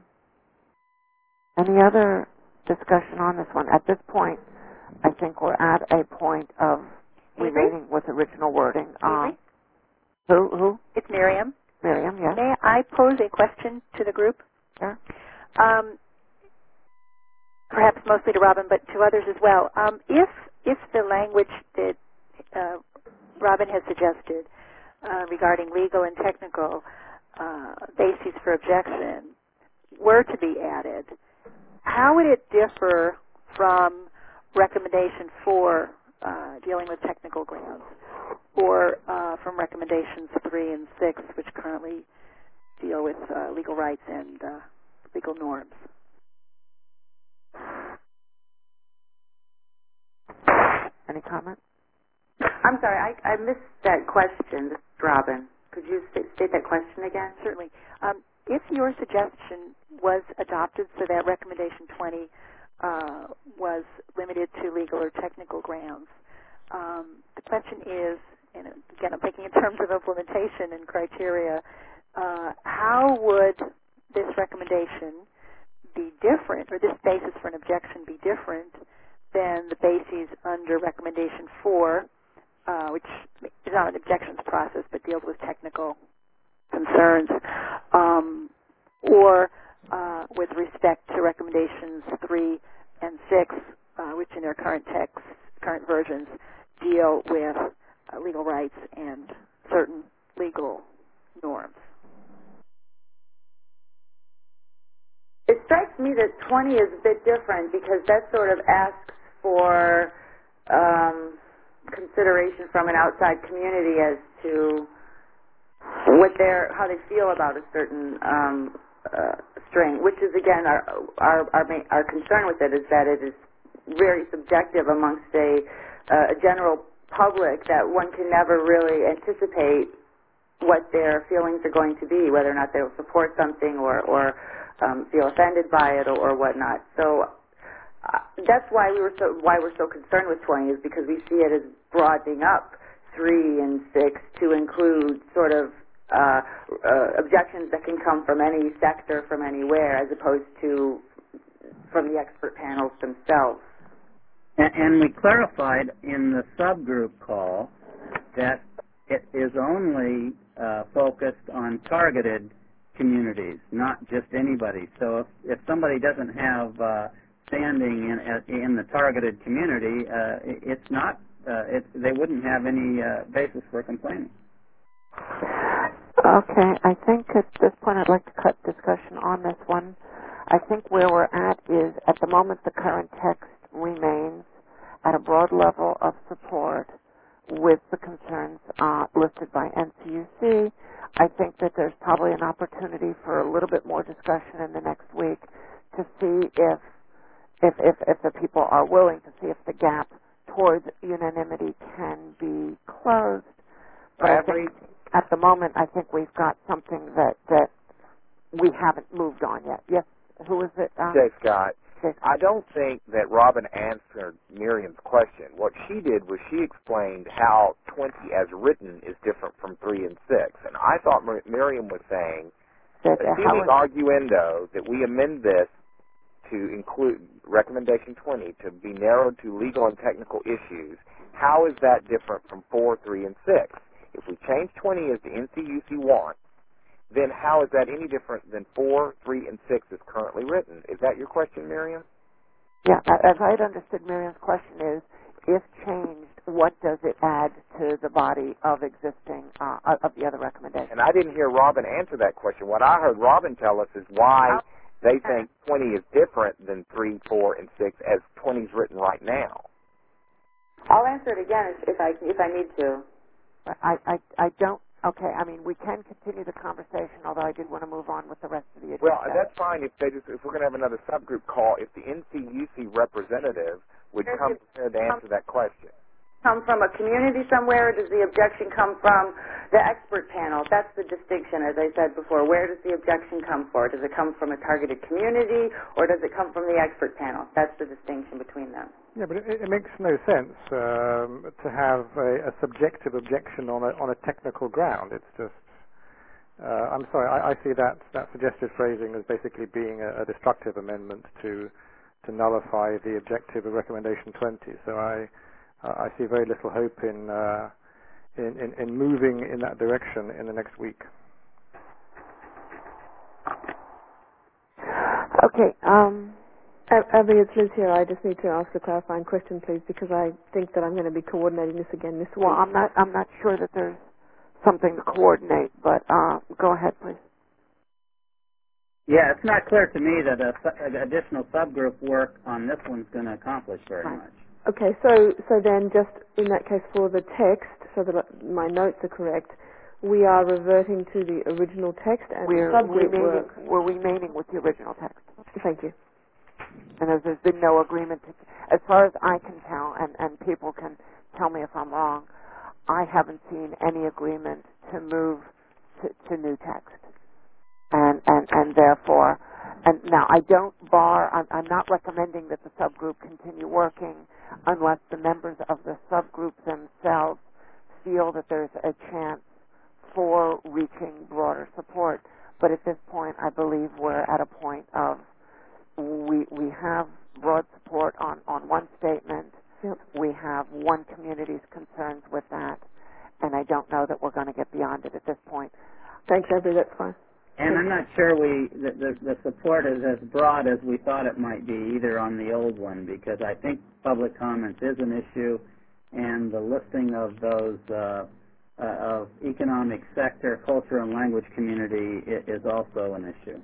any other discussion on this one? At this point, I think we're at a point of Avery? remaining with original wording. Um, who? Who? It's Miriam. Miriam, yes. May I pose a question to the group? Sure. Um, perhaps mostly to Robin, but to others as well. Um, if if the language that uh, Robin has suggested uh, regarding legal and technical uh, bases for objection were to be added, how would it differ from recommendation four, uh, dealing with technical grounds, or uh, from recommendations three and six, which currently deal with uh, legal rights and uh, legal norms? Any comment? I'm sorry, I, I missed that question. This is Robin. Could you state, state that question again? Certainly. Um, if your suggestion was adopted so that recommendation twenty uh, was limited to legal or technical grounds, um, the question is, and again I'm thinking in terms of implementation and criteria, uh, how would this recommendation be different, or this basis for an objection be different than the bases under recommendation four, uh, which is not an objections process but deals with technical concerns, um, or uh, with respect to recommendations three and six, uh, which in their current texts, current versions, deal with uh, legal rights and certain legal norms. It strikes me that twenty is a bit different because that sort of asks for um, consideration from an outside community as to what they're, how they feel about a certain um, uh, string, which is again our our our, main, our concern with it is that it is very subjective amongst a, uh, a general public that one can never really anticipate what their feelings are going to be, whether or not they will support something or or um, feel offended by it or, or whatnot. So uh, that's why we were so why we're so concerned with twenty, is because we see it as broadening up three and six to include sort of uh, uh, objections that can come from any sector, from anywhere, as opposed to from the expert panels themselves. And, and we clarified in the subgroup call that it is only uh, focused on targeted communities, not just anybody. So if, if somebody doesn't have uh, standing in, in the targeted community, uh, it's not. Uh, it, they wouldn't have any uh, basis for complaining. Okay, I think at this point I'd like to cut discussion on this one. I think where we're at is, at the moment, the current text remains at a broad level of support with the concerns uh, listed by N C U C. I think that there's probably an opportunity for a little bit more discussion in the next week to see if if, if, if the people are willing to see if the gap towards unanimity can be closed. But I think at the moment, I think we've got something that, that we haven't moved on yet. Yes, who is it? Um, Jay Scott. Jay Scott. I don't think that Robin answered Miriam's question. What she did was she explained how twenty as written is different from three and six. And I thought Mir- Miriam was saying, that, uh, assuming arguendo, that we amend this to include recommendation twenty to be narrowed to legal and technical issues. How is that different from four, three, and six? If we change twenty as the N C U C wants, then how is that any different than four, three, and six is currently written? Is that your question, Miriam? Yeah, as I had understood Miriam's question is, if changed, what does it add to the body of existing, uh, of the other recommendations? And I didn't hear Robin answer that question. What I heard Robin tell us is why they think twenty is different than three, four, and six as twenty is written right now. I'll answer it again if, if I if I need to. I, I, I don't, okay, I mean, we can continue the conversation, although I did want to move on with the rest of the agenda. Well, that's fine if they just, if we're going to have another subgroup call, if the N C U C representative would Does come it prepared to answer that question. Come from a community somewhere, or does the objection come from the expert panel? That's the distinction, as I said before. Where does the objection come from? Does it come from a targeted community, or does it come from the expert panel? That's the distinction between them. Yeah, but it, it makes no sense um, to have a, a subjective objection on a on a technical ground. It's just, uh, I'm sorry, I, I see that that suggested phrasing as basically being a, a destructive amendment to to nullify the objective of recommendation twenty. So I uh, I see very little hope in, uh, in in in moving in that direction in the next week. Okay. Um. Abby, it's Liz here. I just need to ask a clarifying question, please, because I think that I'm going to be coordinating this again this week. Well, I'm not. I'm not sure that there's something to coordinate, but uh, go ahead, please. Yeah, it's not clear to me that a, an additional subgroup work on this one's going to accomplish very right. much. Okay, so so then just in that case for the text, so that my notes are correct, we are reverting to the original text and we're subgroup remaining, work. We're remaining with the original text. Thank you. And there's, there's been no agreement, to, as far as I can tell, and, and people can tell me if I'm wrong, I haven't seen any agreement to move to, to new text. And, and, and therefore, and now I don't bar, I'm, I'm not recommending that the subgroup continue working unless the members of the subgroup themselves feel that there's a chance for reaching broader support. But at this point, I believe we're at a point of We we have broad support on, on one statement. Yep. We have one community's concerns with that, and I don't know that we're going to get beyond it at this point. Thanks, Abby. That's fine. And I'm not sure we the, the, the support is as broad as we thought it might be, either on the old one, because I think public comments is an issue, and the listing of those uh, uh, of economic sector, culture, and language community is also an issue.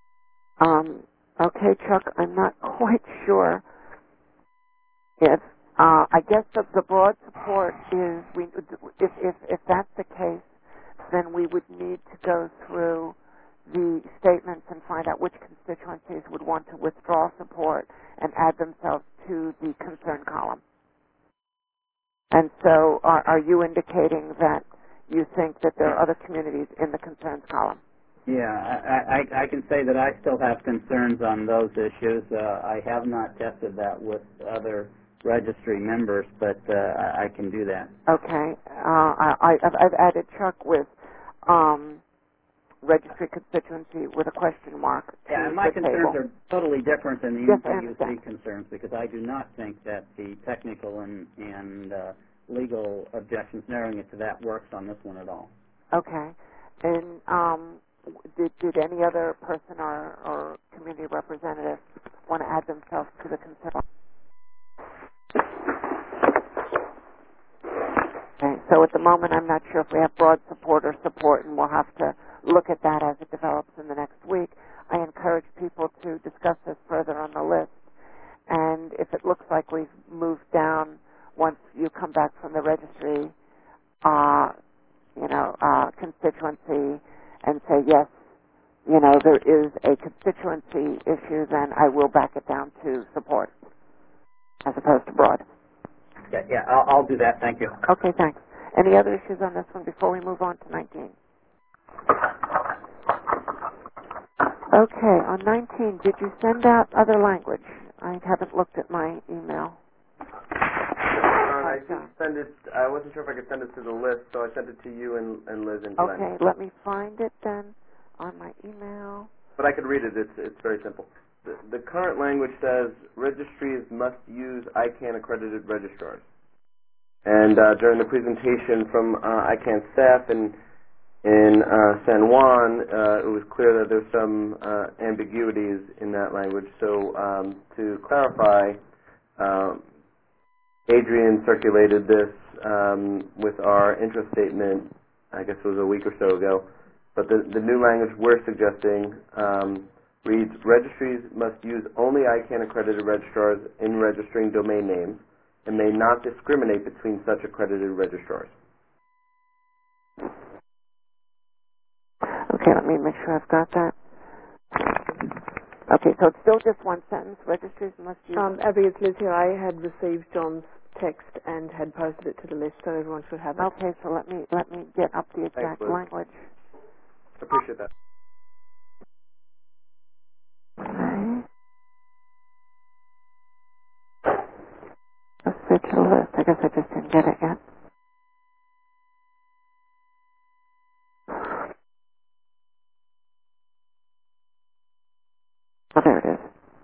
Um. Okay, Chuck, I'm not quite sure if uh, I guess the, the broad support is, we, if, if, if that's the case, then we would need to go through the statements and find out which constituencies would want to withdraw support and add themselves to the concern column. And so are, are you indicating that you think that there are other communities in the concerns column? Yeah, I, I, I can say that I still have concerns on those issues. Uh, I have not tested that with other registry members, but uh, I, I can do that. Okay. Uh, I, I've, I've added Chuck with um, registry constituency with a question mark to yeah, and my the concerns table. are totally different than the Yes, U C concerns, because I do not think that the technical and, and uh, legal objections, narrowing it to that, works on this one at all. Okay. And um, did, did any other person or, or community representative want to add themselves to the concern? Okay. So at the moment, I'm not sure if we have broad support or support, and we'll have to look at that as it develops in the next week. I encourage people to discuss this further on the list. And if it looks like we've moved down once you come back from the registry, uh, you know, uh, constituency and say, yes, you know, there is a constituency issue, then I will back it down to support as opposed to broad. Yeah, yeah, I'll, I'll do that. Thank you. Okay, thanks. Any other issues on this one before we move on to nineteen? Okay, on nineteen, did you send out other language? I haven't looked at my email. Uh, I didn't send it. I wasn't sure if I could send it to the list, so I sent it to you and, and Liz and Glenn. Okay, let me find it then on my email. But I could read it. It's it's very simple. The, the current language says registries must use I CANN accredited registrars. And uh, during the presentation from uh, I CANN staff and in uh, San Juan, uh, it was clear that there's some uh, ambiguities in that language. So um, to clarify, um, Adrian circulated this um, with our interest statement, I guess it was a week or so ago. But the, the new language we're suggesting um, reads, registries must use only I CANN accredited registrars in registering domain names and may not discriminate between such accredited registrars. Okay, let me make sure I've got that. Okay, so it's still just one sentence. Registries must use... Um, Abby, it's Liz here. I had received John's text and had posted it to the list, so everyone should have it. Okay, so let me let me get up the exact Thanks, language. Appreciate that. Okay. Let's switch to the list. I guess I just didn't get it yet. Oh, there it is.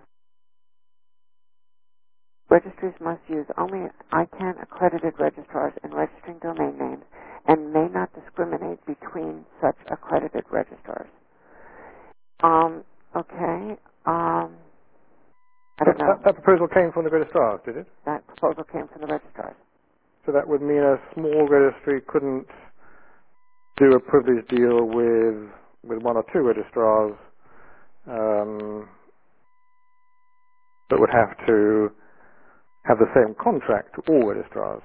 Registries must use only I CANN accredited registrars in registering domain names and may not discriminate between such accredited registrars. Um, okay. Um, I don't know. That, that proposal came from the registrars, did it? That proposal came from the registrars. So that would mean a small registry couldn't do a privilege deal with with one or two registrars, um, but would have to have the same contract to all registrars.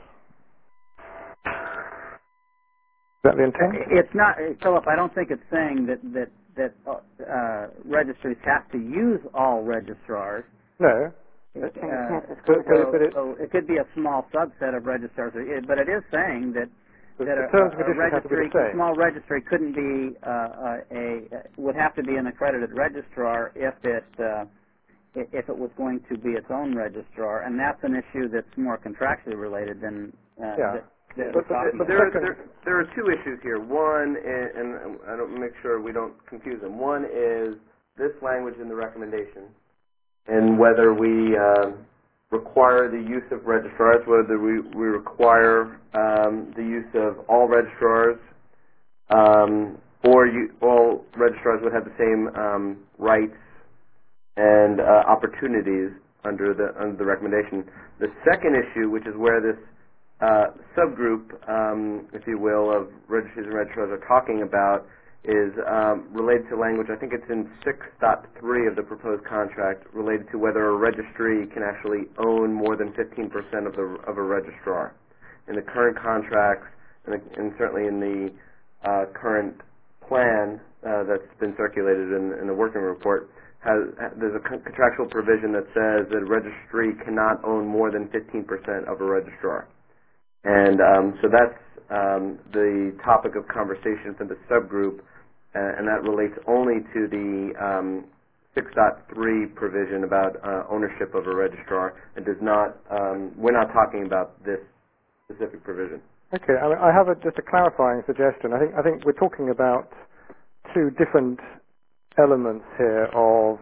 Is that the intent? It's not, Philip. I don't think it's saying that that that uh, registries have to use all registrars. No. Uh, but, so, but it, so it could be a small subset of registrars, but it is saying that the, that the a, terms a, and conditions have to be registry, the same. a small registry couldn't be uh, a, a would have to be an accredited registrar if it uh, if it was going to be its own registrar, and that's an issue that's more contractually related than uh, yeah. that, that But, we're but, but there, are, there, there are two issues here. One, is, and I don't make sure we don't confuse them. One is this language in the recommendation, and whether we uh, require the use of registrars, whether we, we require um, the use of all registrars, um, or you, all registrars would have the same um, rights and uh, opportunities under the under the recommendation. The second issue, which is where this uh, subgroup, um, if you will, of registries and registrars are talking about, is um, related to language. I think it's in six point three of the proposed contract, related to whether a registry can actually own more than fifteen percent of the of a registrar. In the current contracts, and, the, and certainly in the uh, current plan uh, that's been circulated in, in the working report, has, there's a con- contractual provision that says that a registry cannot own more than fifteen percent of a registrar. And um, so that's um, the topic of conversation for the subgroup, uh, and that relates only to the um, six point three provision about uh, ownership of a registrar. It does not, um, we're not talking about this specific provision. Okay, I, mean, I have a, just a clarifying suggestion. I think I think we're talking about two different elements here of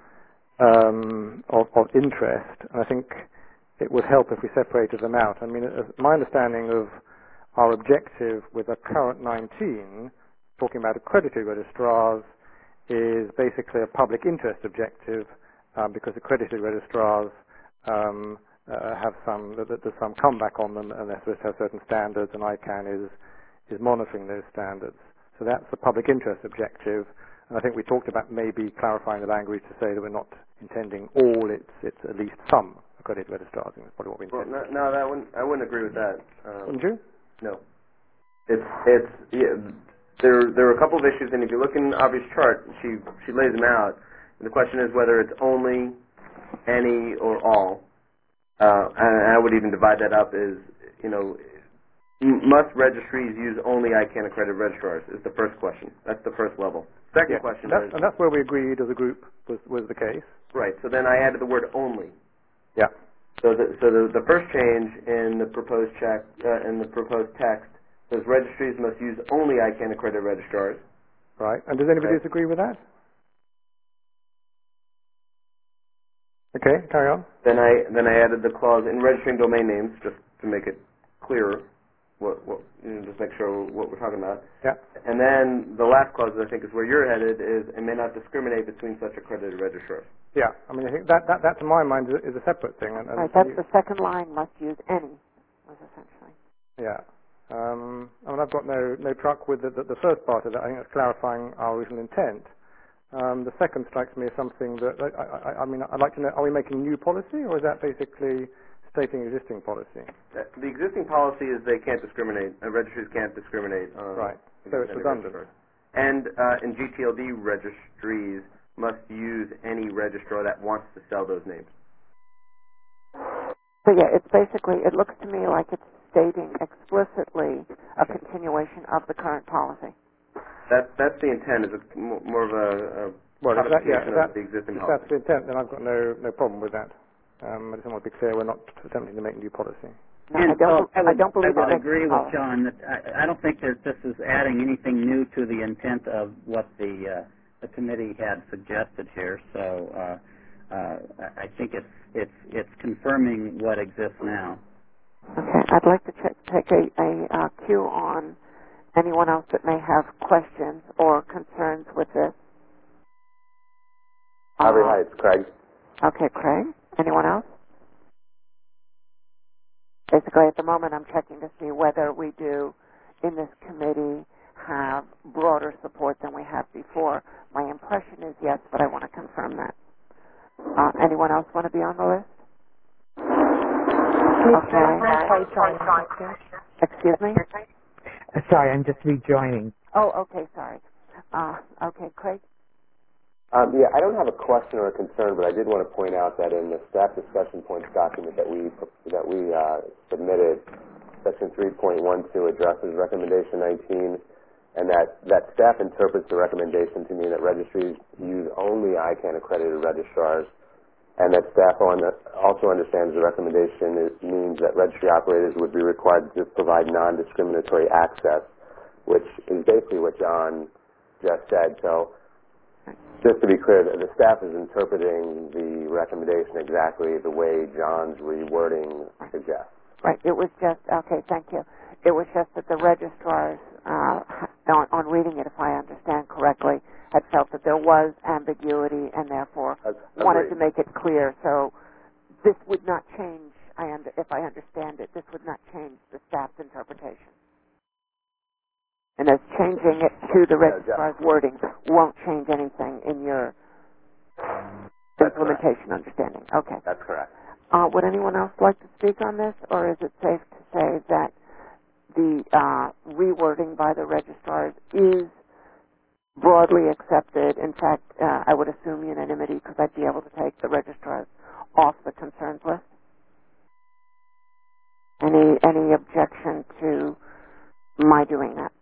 um, of, of interest, and I think it would help if we separated them out. I mean, my understanding of our objective with the current nineteen, talking about accredited registrars, is basically a public interest objective, um, because accredited registrars um, uh, have some, there's some comeback on them, and they're supposed to have certain standards, and I CANN is is monitoring those standards. So that's the public interest objective, and I think we talked about maybe clarifying the language to say that we're not intending all, it's it's at least some accredited registrars. That's probably what we intend. Well, no, no, that wouldn't, I wouldn't agree with that. Um, Wouldn't you? No. It's it's yeah, there there are a couple of issues, and if you look in Aubrey's chart, she she lays them out. And the question is whether it's only, any, or all. Uh, and I would even divide that up as, you know, must registries use only I CANN accredited registrars is the first question. That's the first level. Second Yeah, question and that's, is... and that's where we agreed as a group was, was the case. Right, so then I added the word only. Yeah. So the, so the, the first change in the proposed check, uh, in the proposed text says registries must use only I CANN accredited registrars. Right, and does anybody Right. disagree with that? Okay, carry on. Then I then I added the clause in registering domain names just to make it clearer, what what you know, just make sure what we're talking about. Yeah. And then the last clause, I think, is where you're headed, is and may not discriminate between such accredited registrars. Yeah, I mean, I think that that, that to my mind is, is a separate thing. And, and Right, that's you, the second line, must use any, was essentially. Yeah. Um, I mean, I've got no no truck with the, the, the first part of that. I think that's clarifying our original intent. Um, the second strikes me as something that, I, I, I mean, I'd like to know, are we making new policy, or is that basically stating existing policy? Uh, The existing policy is they can't discriminate, uh, registries can't discriminate. Um, Right, so it's redundant. registrars. And uh, in G T L D, registries must use any registrar that wants to sell those names. So yeah, it's basically, it looks to me like it's stating explicitly a continuation of the current policy. That, that's the intent, is a, more of a, a Well, if that, yeah, codification if, of that, the existing if policy. that's the intent, then I've got no no problem with that. Um, I just want to be clear, we're not attempting to make new policy. No, and I don't, so I, would, I don't believe I would that agree with policy. John that I, I don't think that this is adding anything new to the intent of what the uh, the committee had suggested here. So uh, uh, I think it's it's it's confirming what exists now. Okay, I'd like to check, take a, a uh, cue on anyone else that may have questions or concerns with this. Aubrey, Uh, hi, it's Craig. Okay, Craig. Anyone else? Basically, at the moment, I'm checking to see whether we do, in this committee, have broader support than we have before. My impression is yes, but I want to confirm that. Uh, anyone else want to be on the list? Okay. Excuse me? Sorry, I'm just rejoining. Oh, okay, sorry. Uh, okay, Craig? Um, yeah, I don't have a question or a concern, but I did want to point out that in the staff discussion points document that we that we uh, submitted, section three point one two addresses recommendation nineteen, and that, that staff interprets the recommendation to mean that registries use only I CANN accredited registrars, and that staff also understands the recommendation is, means that registry operators would be required to provide non-discriminatory access, which is basically what John just said. So just to be clear, the staff is interpreting the recommendation exactly the way John's rewording suggests. Right. It was just, okay, thank you. It was just that the registrars, uh, on, on reading it, if I understand correctly, had felt that there was ambiguity and therefore Agreed. wanted to make it clear. So this would not change, I under, if I understand it, this would not change the staff's interpretation. And as changing it to the registrar's wording won't change anything in your That's implementation correct. understanding. Okay. That's correct. Uh, would anyone else like to speak on this, or is it safe to say that the uh, rewording by the registrars is broadly accepted? In fact, uh, I would assume unanimity because I'd be able to take the registrars off the concerns list. Any any objection to my doing that?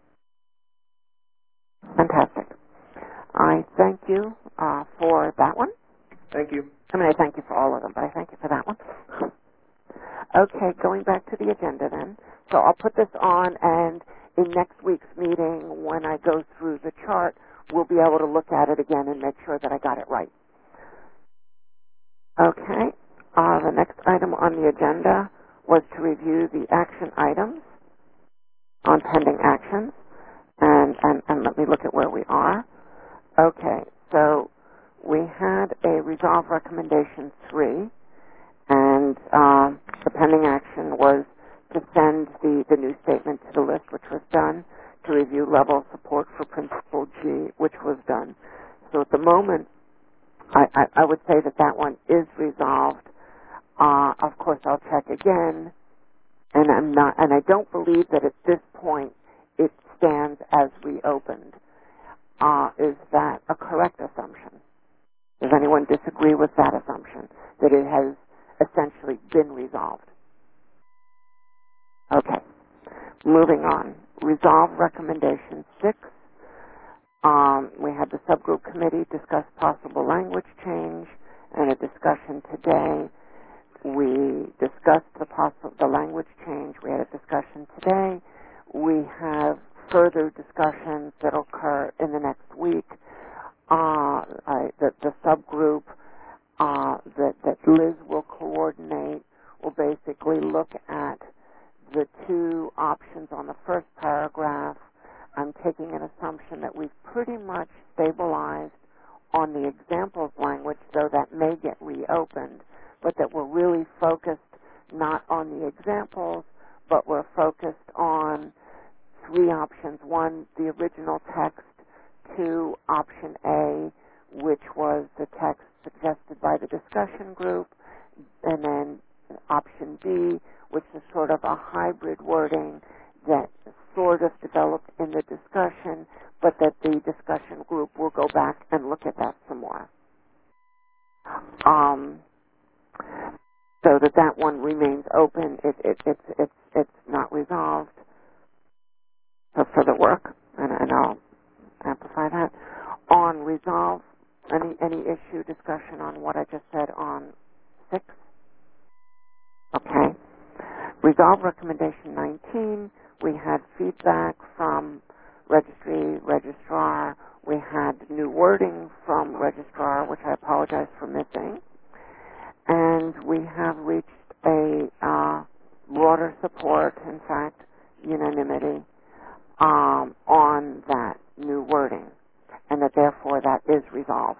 Fantastic. I thank you uh, for that one. Thank you. I mean, I thank you for all of them, but I thank you for that one. Okay, going back to the agenda then. So I'll put this on, and in next week's meeting, when I go through the chart, we'll be able to look at it again and make sure that I got it right. Okay, uh, the next item on the agenda was to review the action items on pending actions, and, and, and let me look at where we are. Okay, so we had a resolve recommendation three, and uh, the pending action was to send the, the new statement to the list, which was done, to review level of support for Principle G, which was done. So at the moment, I, I, I would say that that one is resolved. Uh, of course, I'll check again, and I'm not, and I don't believe that at this point it stands as reopened. Uh, is that a correct assumption? Does anyone disagree with that assumption, that it has essentially been resolved? Okay. Moving on. Resolve recommendation six. Um, we had the subgroup committee discuss possible language change, and a discussion today. We discussed the possi- the language change. We had a discussion today. We have further discussions that will occur in the next week. Uh, I, the, the subgroup uh, that, that Liz will coordinate will basically look at the two options on the first paragraph. I'm taking an assumption that we've pretty much stabilized on the examples language, though that may get reopened, but that we're really focused not on the examples, but we're focused on three options. One, the original text. Two, option A, which was the text suggested by the discussion group. And then option B, which is sort of a hybrid wording that sort of developed in the discussion, but that the discussion group will go back and look at that some more. Um, so that that one remains open. It, it, it's, it's, it's not resolved for further work, and, and I'll amplify that. On resolve, any, any issue, discussion on what I just said on six? Okay. Resolve recommendation nineteen, we had feedback from registry, registrar. We had new wording from registrar, which I apologize for missing. And we have reached a uh, broader support, in fact, unanimity, um, on that new wording, and that therefore that is resolved.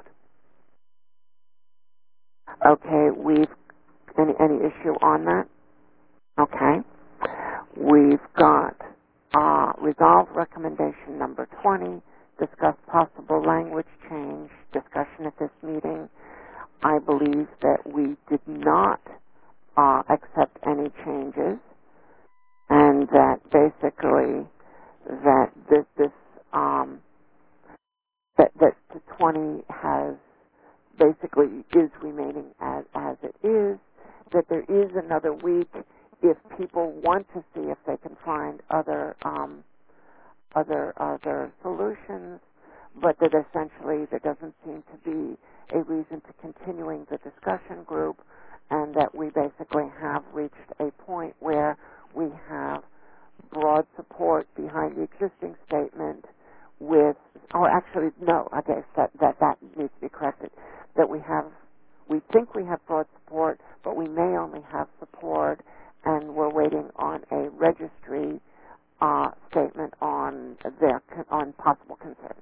Okay, we've, any, any issue on that? Okay. We've got uh, resolve recommendation number twenty, discuss possible language change, discussion at this meeting. I believe that we did not uh, accept any changes, and that basically that this, this um, that, that the twenty has basically is remaining as, as it is, that there is another week if people want to see if they can find other um, other other solutions, but that essentially there doesn't seem to be a reason to continuing the discussion group, and that we basically have reached a point where we have broad support behind the existing statement with, or actually, no, I guess that, that, that needs to be corrected, that we have, we think we have broad support, but we may only have support, and we're waiting on a registry uh, statement on their, on possible concerns.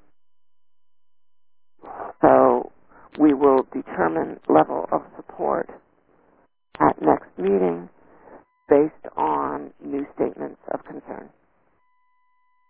So we will determine level of support at next meeting based on new statements of concern.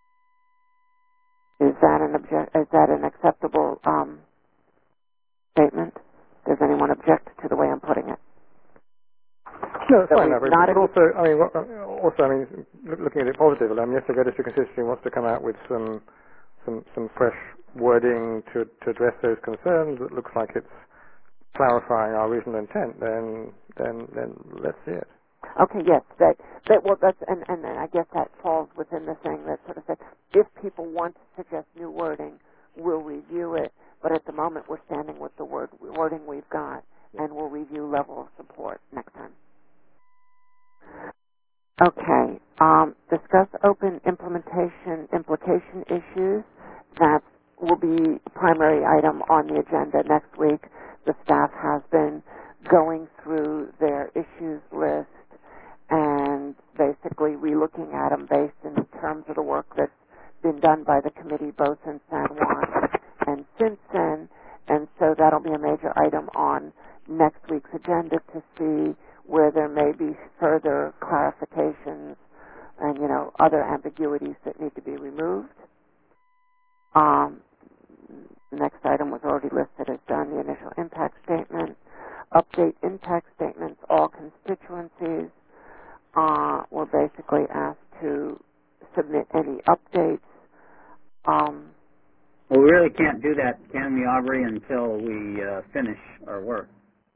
is that an acceptable um, statement? Does anyone object to the way I'm putting it? No, it's That fine, we've Avery. not But also, I mean, what- also, I mean, loo- looking at it positively, I mean, yesterday District Consistory wants to come out with some some some fresh wording to to address those concerns. It looks like it's clarifying our original intent. Then then then let's see it. Okay, yes, that that well, that's and and then I guess that falls within the thing that sort of said if people want to suggest new wording, we'll review it. But at the moment, we're standing with the word wording we've got, and we'll review level of support next time. Okay. Um, discuss open implementation implication issues. That will be a primary item on the agenda next week. The staff has been going through their issues list and basically relooking at them based in terms of the work that's been done by the committee both in San Juan and Simpson. And so that'll be a major item on next week's agenda to see where there may be further clarifications and, you know, other ambiguities that need to be removed. Um, the next item was already listed as done, the initial impact statement. Update impact statements, all constituencies uh, were basically asked to submit any updates. Um, well, we really can't do that, can we, Aubrey, until we uh, finish our work?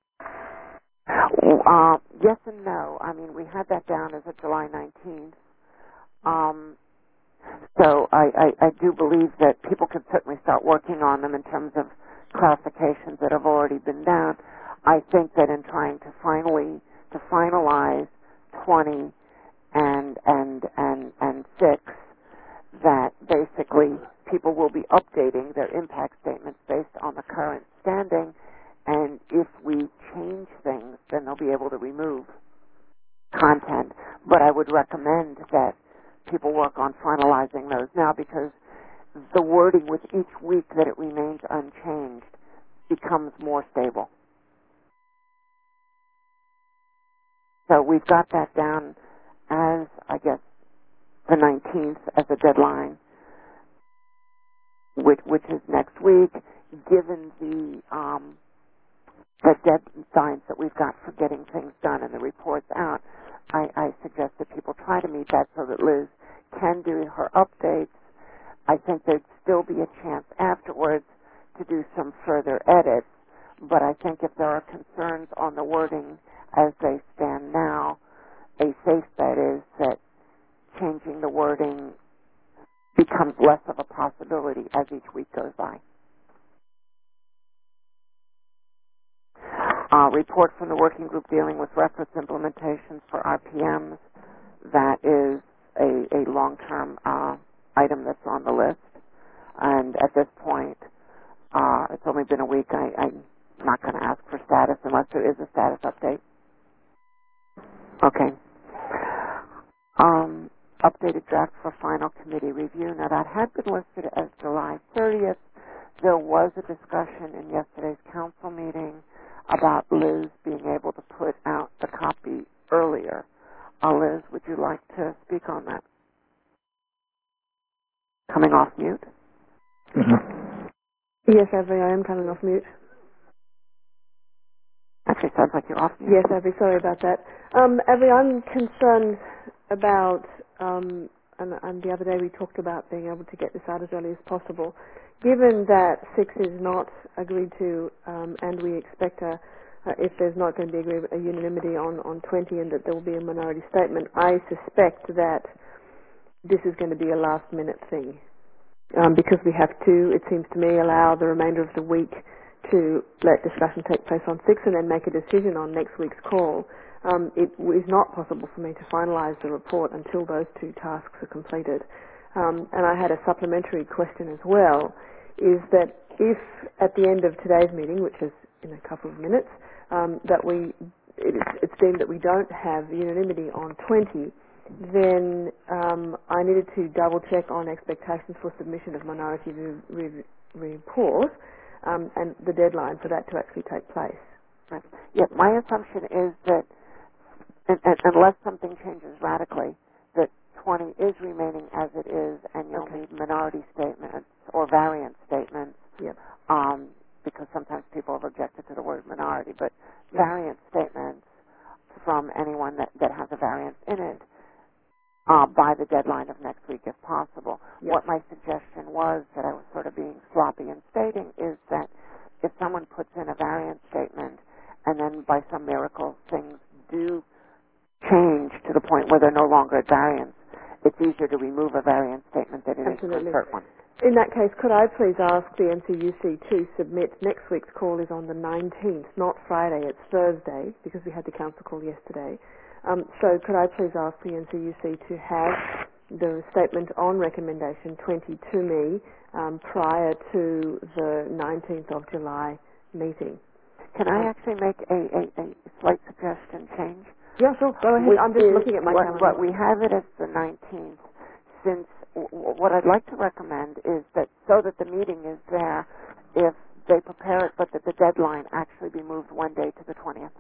Uh, yes and no. I mean, we had that down as a July nineteenth. Um, so I, I, I do believe that people could certainly start working on them in terms of clarifications that have already been down. I think that in trying to finally to finalize twenty and and and and six, that basically people will be updating their impact statements based on the current standing. And if we change things, then they'll be able to remove content. But I would recommend that people work on finalizing those now because the wording with each week that it remains unchanged becomes more stable. So we've got that down as, I guess, the nineteenth as a deadline, which, which is next week, given the um, the deadlines that we've got for getting things done and the reports out. I, I suggest that people try to meet that so that Liz can do her updates. I think there'd still be a chance afterwards to do some further edits, but I think if there are concerns on the wording as they stand now, a safe bet is that changing the wording becomes less of a possibility as each week goes by. Uh, report from the working group dealing with reference implementations for R P Ms. That is a, a long-term uh, item that's on the list. And at this point, uh, it's only been a week. I, I'm not going to ask for status unless there is a status update. Okay. Um, updated draft for final committee review. Now, that had been listed as July thirtieth. There was a discussion in yesterday's council meeting about Liz being able to put out the copy earlier. Uh, Liz, would you like to speak on that? Coming off mute? Mm-hmm. Yes, Avery, I am coming off mute. Actually, sounds like you're off mute. Yes, Avery, sorry about that. Um, Avery, I'm concerned about, um, and, and the other day we talked about being able to get this out as early as possible. Given that six is not agreed to, um, and we expect a, uh, if there's not going to be agreed, a unanimity on, on twenty and that there will be a minority statement, I suspect that this is going to be a last-minute thing. Um, because we have to, it seems to me, allow the remainder of the week to let discussion take place on six and then make a decision on next week's call. Um, it is not possible for me to finalise the report until those two tasks are completed. Um, and I had a supplementary question as well, is that if at the end of today's meeting, which is in a couple of minutes, um, that we it, it's deemed that we don't have unanimity on twenty, then um, I needed to double check on expectations for submission of minority re- re- report um, and the deadline for that to actually take place. Right. Yeah, my assumption is that and, and, unless something changes radically, twenty is remaining as it is, and you'll okay. need minority statements or variant statements people have objected to the word minority, but variant statements from anyone that, that has a variance in it uh, by the deadline of next week if possible. Yes. What my suggestion was, that I was sort of being sloppy in stating, is that if someone puts in a variance statement and then by some miracle things do change to the point where they're no longer at variance, it's easier to remove a variance statement than it is to insert one. In that case, could I please ask the N C U C to submit, next week's call is on the nineteenth, not Friday, it's Thursday, because we had the council call yesterday. Um, so could I please ask the N C U C to have the statement on recommendation twenty to me um, prior to the nineteenth of July meeting? Can I actually make a, a, a slight suggestion change? Yeah, sure, go ahead. Which I'm just is looking at my what, calendar. what we have it as the nineteenth, since w- what I'd like to recommend is that so that the meeting is there, if they prepare it, but that the deadline actually be moved one day to the twentieth.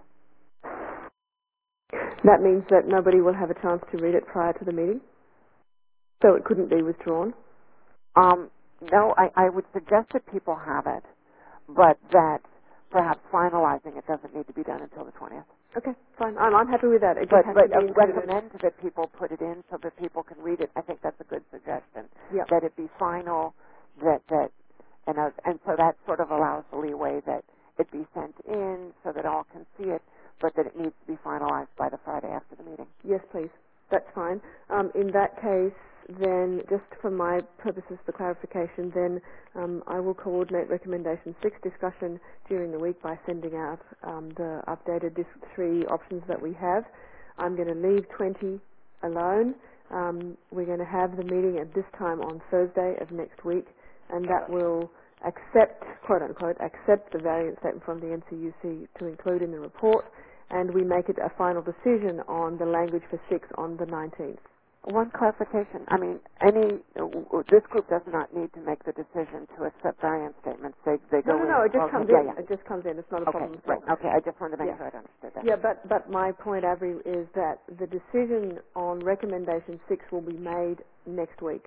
That means that nobody will have a chance to read it prior to the meeting? So it couldn't be withdrawn? Um, no, I, I would suggest that people have it, but that perhaps finalizing it doesn't need to be done until the twentieth. Okay, fine. I'm, I'm happy with that. It But, just has but to be I recommend that people put it in so that people can read it. I think that's a good suggestion. Yep. That it be final, that, that and, uh, and so that sort of allows the leeway that it be sent in so that all can see it, but that it needs to be finalized by the Friday after the meeting. Yes, please. That's fine. Um, in that case, then, just for my purposes for clarification, then um, I will coordinate recommendation six discussion during the week by sending out um, the updated dis- three options that we have. I'm going to leave twenty alone. Um, we're going to have the meeting at this time on Thursday of next week, and that will accept, quote unquote, accept the variance statement from the N C U C to include in the report, and we make it a final decision on the language for six on the nineteenth. One clarification. I mean, any this group does not need to make the decision to accept variance statements. They they go no, no, in. no. It just okay, comes yeah, in. Yeah. It just comes in. It's not a okay, problem. Right. Okay. I just wanted to make yeah. sure I understood that. Yeah, but but my point, Avery, is that the decision on recommendation six will be made next week.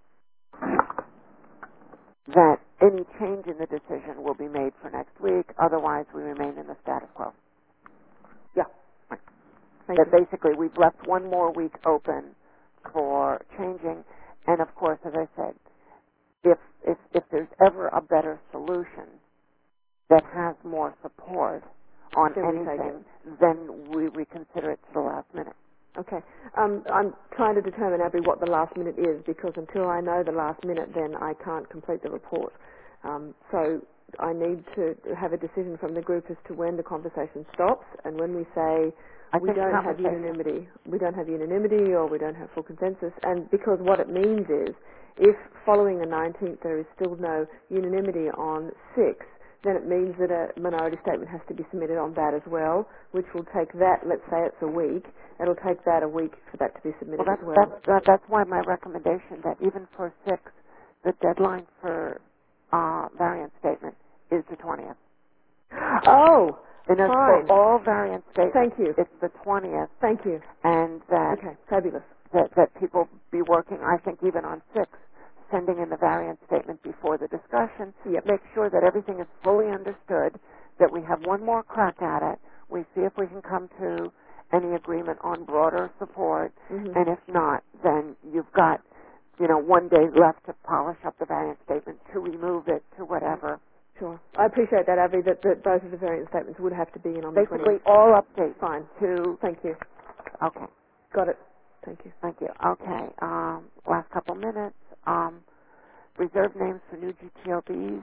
That any change in the decision will be made for next week. Otherwise, we remain in the status quo. Yeah. Right. Thank that you. basically we've left one more week open for changing, and of course, as I said, if if if there's ever a better solution that has more support on Then we take anything, then we reconsider it to the last minute. Okay. Um, I'm trying to determine, Abby, what the last minute is, because until I know the last minute, then I can't complete the report. Um, so I need to have a decision from the group as to when the conversation stops, and when we say I we think don't have conversation- unanimity, we don't have unanimity, or we don't have full consensus, and because what it means is, if following the nineteenth there is still no unanimity on six, then it means that a minority statement has to be submitted on that as well, which will take that, let's say it's a week, it'll take that a week for that to be submitted well, that's, as well. That's, that, that's why my recommendation that even for six, the deadline for uh, variance statement is the twentieth. Oh, and as fine. for all variance statements, Thank you. It's the twentieth. Thank you. And that, okay, fabulous. That, that people be working, I think even on six, sending in the variance statement before the discussion, yep. make sure that everything is fully understood, that we have one more crack at it, we see if we can come to any agreement on broader support, mm-hmm. and if not, then you've got, you know, one day left to polish up the variance statement, to remove it, to whatever. Sure. I appreciate that, Abby, that, that both of the variance statements would have to be in on the Basically, twentieth. all updates. Fine. To Thank you. Okay. Got it. Thank you. Thank you. Okay. Um, last couple minutes. Um, reserve names for new G T L Bs.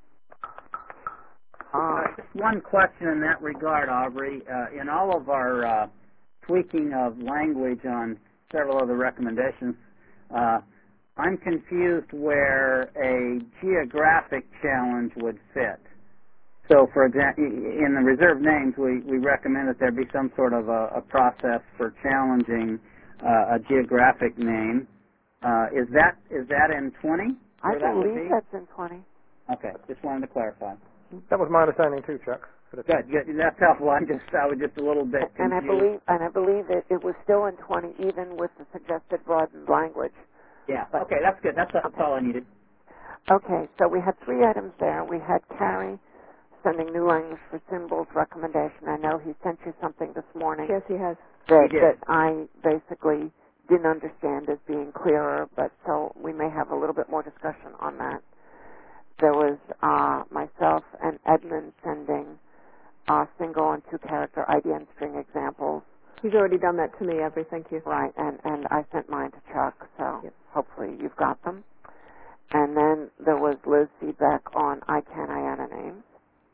Uh, just one question in that regard, Aubrey. Uh, in all of our uh, tweaking of language on several of the recommendations, uh, I'm confused where a geographic challenge would fit. So, for example, in the reserve names, we, we recommend that there be some sort of a, a process for challenging uh, a geographic name. Uh, is that is that in twenty? I that would believe be? that's in twenty. Okay, just wanted to clarify. That was my understanding too, Chuck. Good, good. That's helpful. I'm just I was just a little bit confused. And I believe and I believe it, it was still in twenty, even with the suggested broadened language. Yeah. But, okay, that's good. That's, that's okay. all I needed. Okay, so we had three items there. We had Carrie sending new language for symbols recommendation. I know he sent you something this morning. Yes, he has. That, He did. that I basically didn't understand as being clearer, but so we may have a little bit more discussion on that. There was uh, myself and Edmund sending uh, single and two-character I D N string examples. He's already done that to me, Avery. Thank you. Right, and, and I sent mine to Chuck, so yep. hopefully you've got them. And then there was Liz feedback on I C A N I A N A names.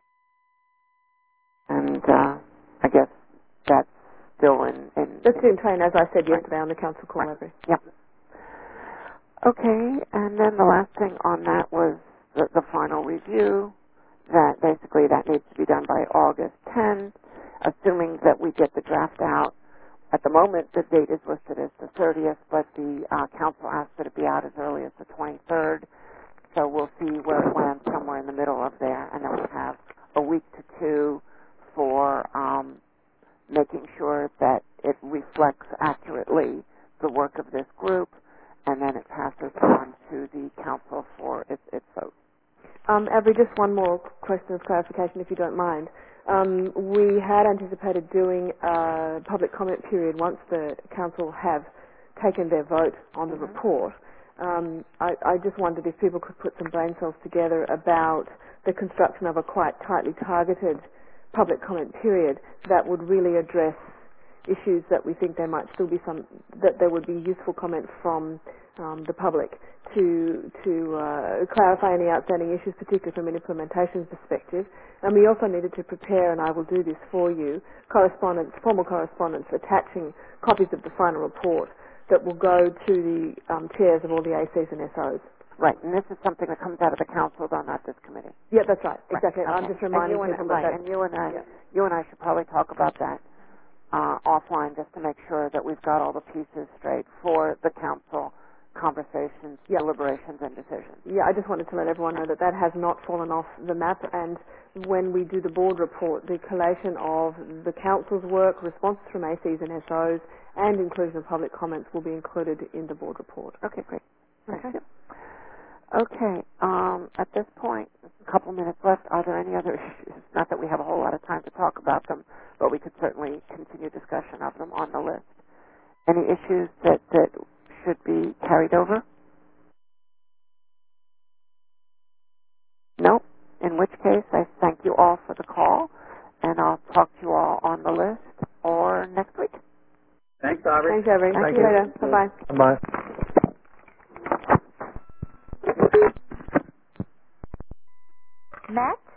And uh, I guess that's still in... in That's in train, as I said yesterday right. on the council call, right. Avery. Yep. Okay, and then the last thing on that was the, the final review, that basically that needs to be done by August tenth, assuming that we get the draft out. At the moment, the date is listed as the thirtieth, but the uh, council asked that it be out as early as the twenty-third, so we'll see where it lands somewhere in the middle of there, and then we have a week to two for um, making sure that it reflects accurately the work of this group, and then it passes on to the council for its, its vote. Um, Avery, just one more question of clarification, if you don't mind. Um, we had anticipated doing a public comment period once the council have taken their vote on the mm-hmm. report. Um, I, I just wondered if people could put some brain cells together about the construction of a quite tightly targeted public comment period that would really address issues that we think there might still be some, that there would be useful comments from um, the public to to uh, clarify any outstanding issues, particularly from an implementation perspective. And we also needed to prepare, and I will do this for you, correspondence, formal correspondence attaching copies of the final report that will go to the um, chairs of all the A Cs and S Os. Right, and this is something that comes out of the council, though, not this committee. Yeah, that's right, exactly. Right. Okay. I'm just reminding and you people and, that right, and you and I, yeah. you and I should probably talk about that uh, offline, just to make sure that we've got all the pieces straight for the council conversations, yep. deliberations, and decisions. Yeah, I just wanted to let everyone know that that has not fallen off the map, and when we do the board report, the collation of the council's work, responses from A Cs and S Os, and inclusion of public comments will be included in the board report. Okay, great. Thank okay. you. Okay, um, at this point, a couple minutes left. Are there any other issues? Not that we have a whole lot of time to talk about them, but we could certainly continue discussion of them on the list. Any issues that, that should be carried over? No? In which case, I thank you all for the call, and I'll talk to you all on the list or next week. Thanks, Aubrey. Thanks, Avery. Thank Thank you. you later. Bye-bye. Bye. Matt?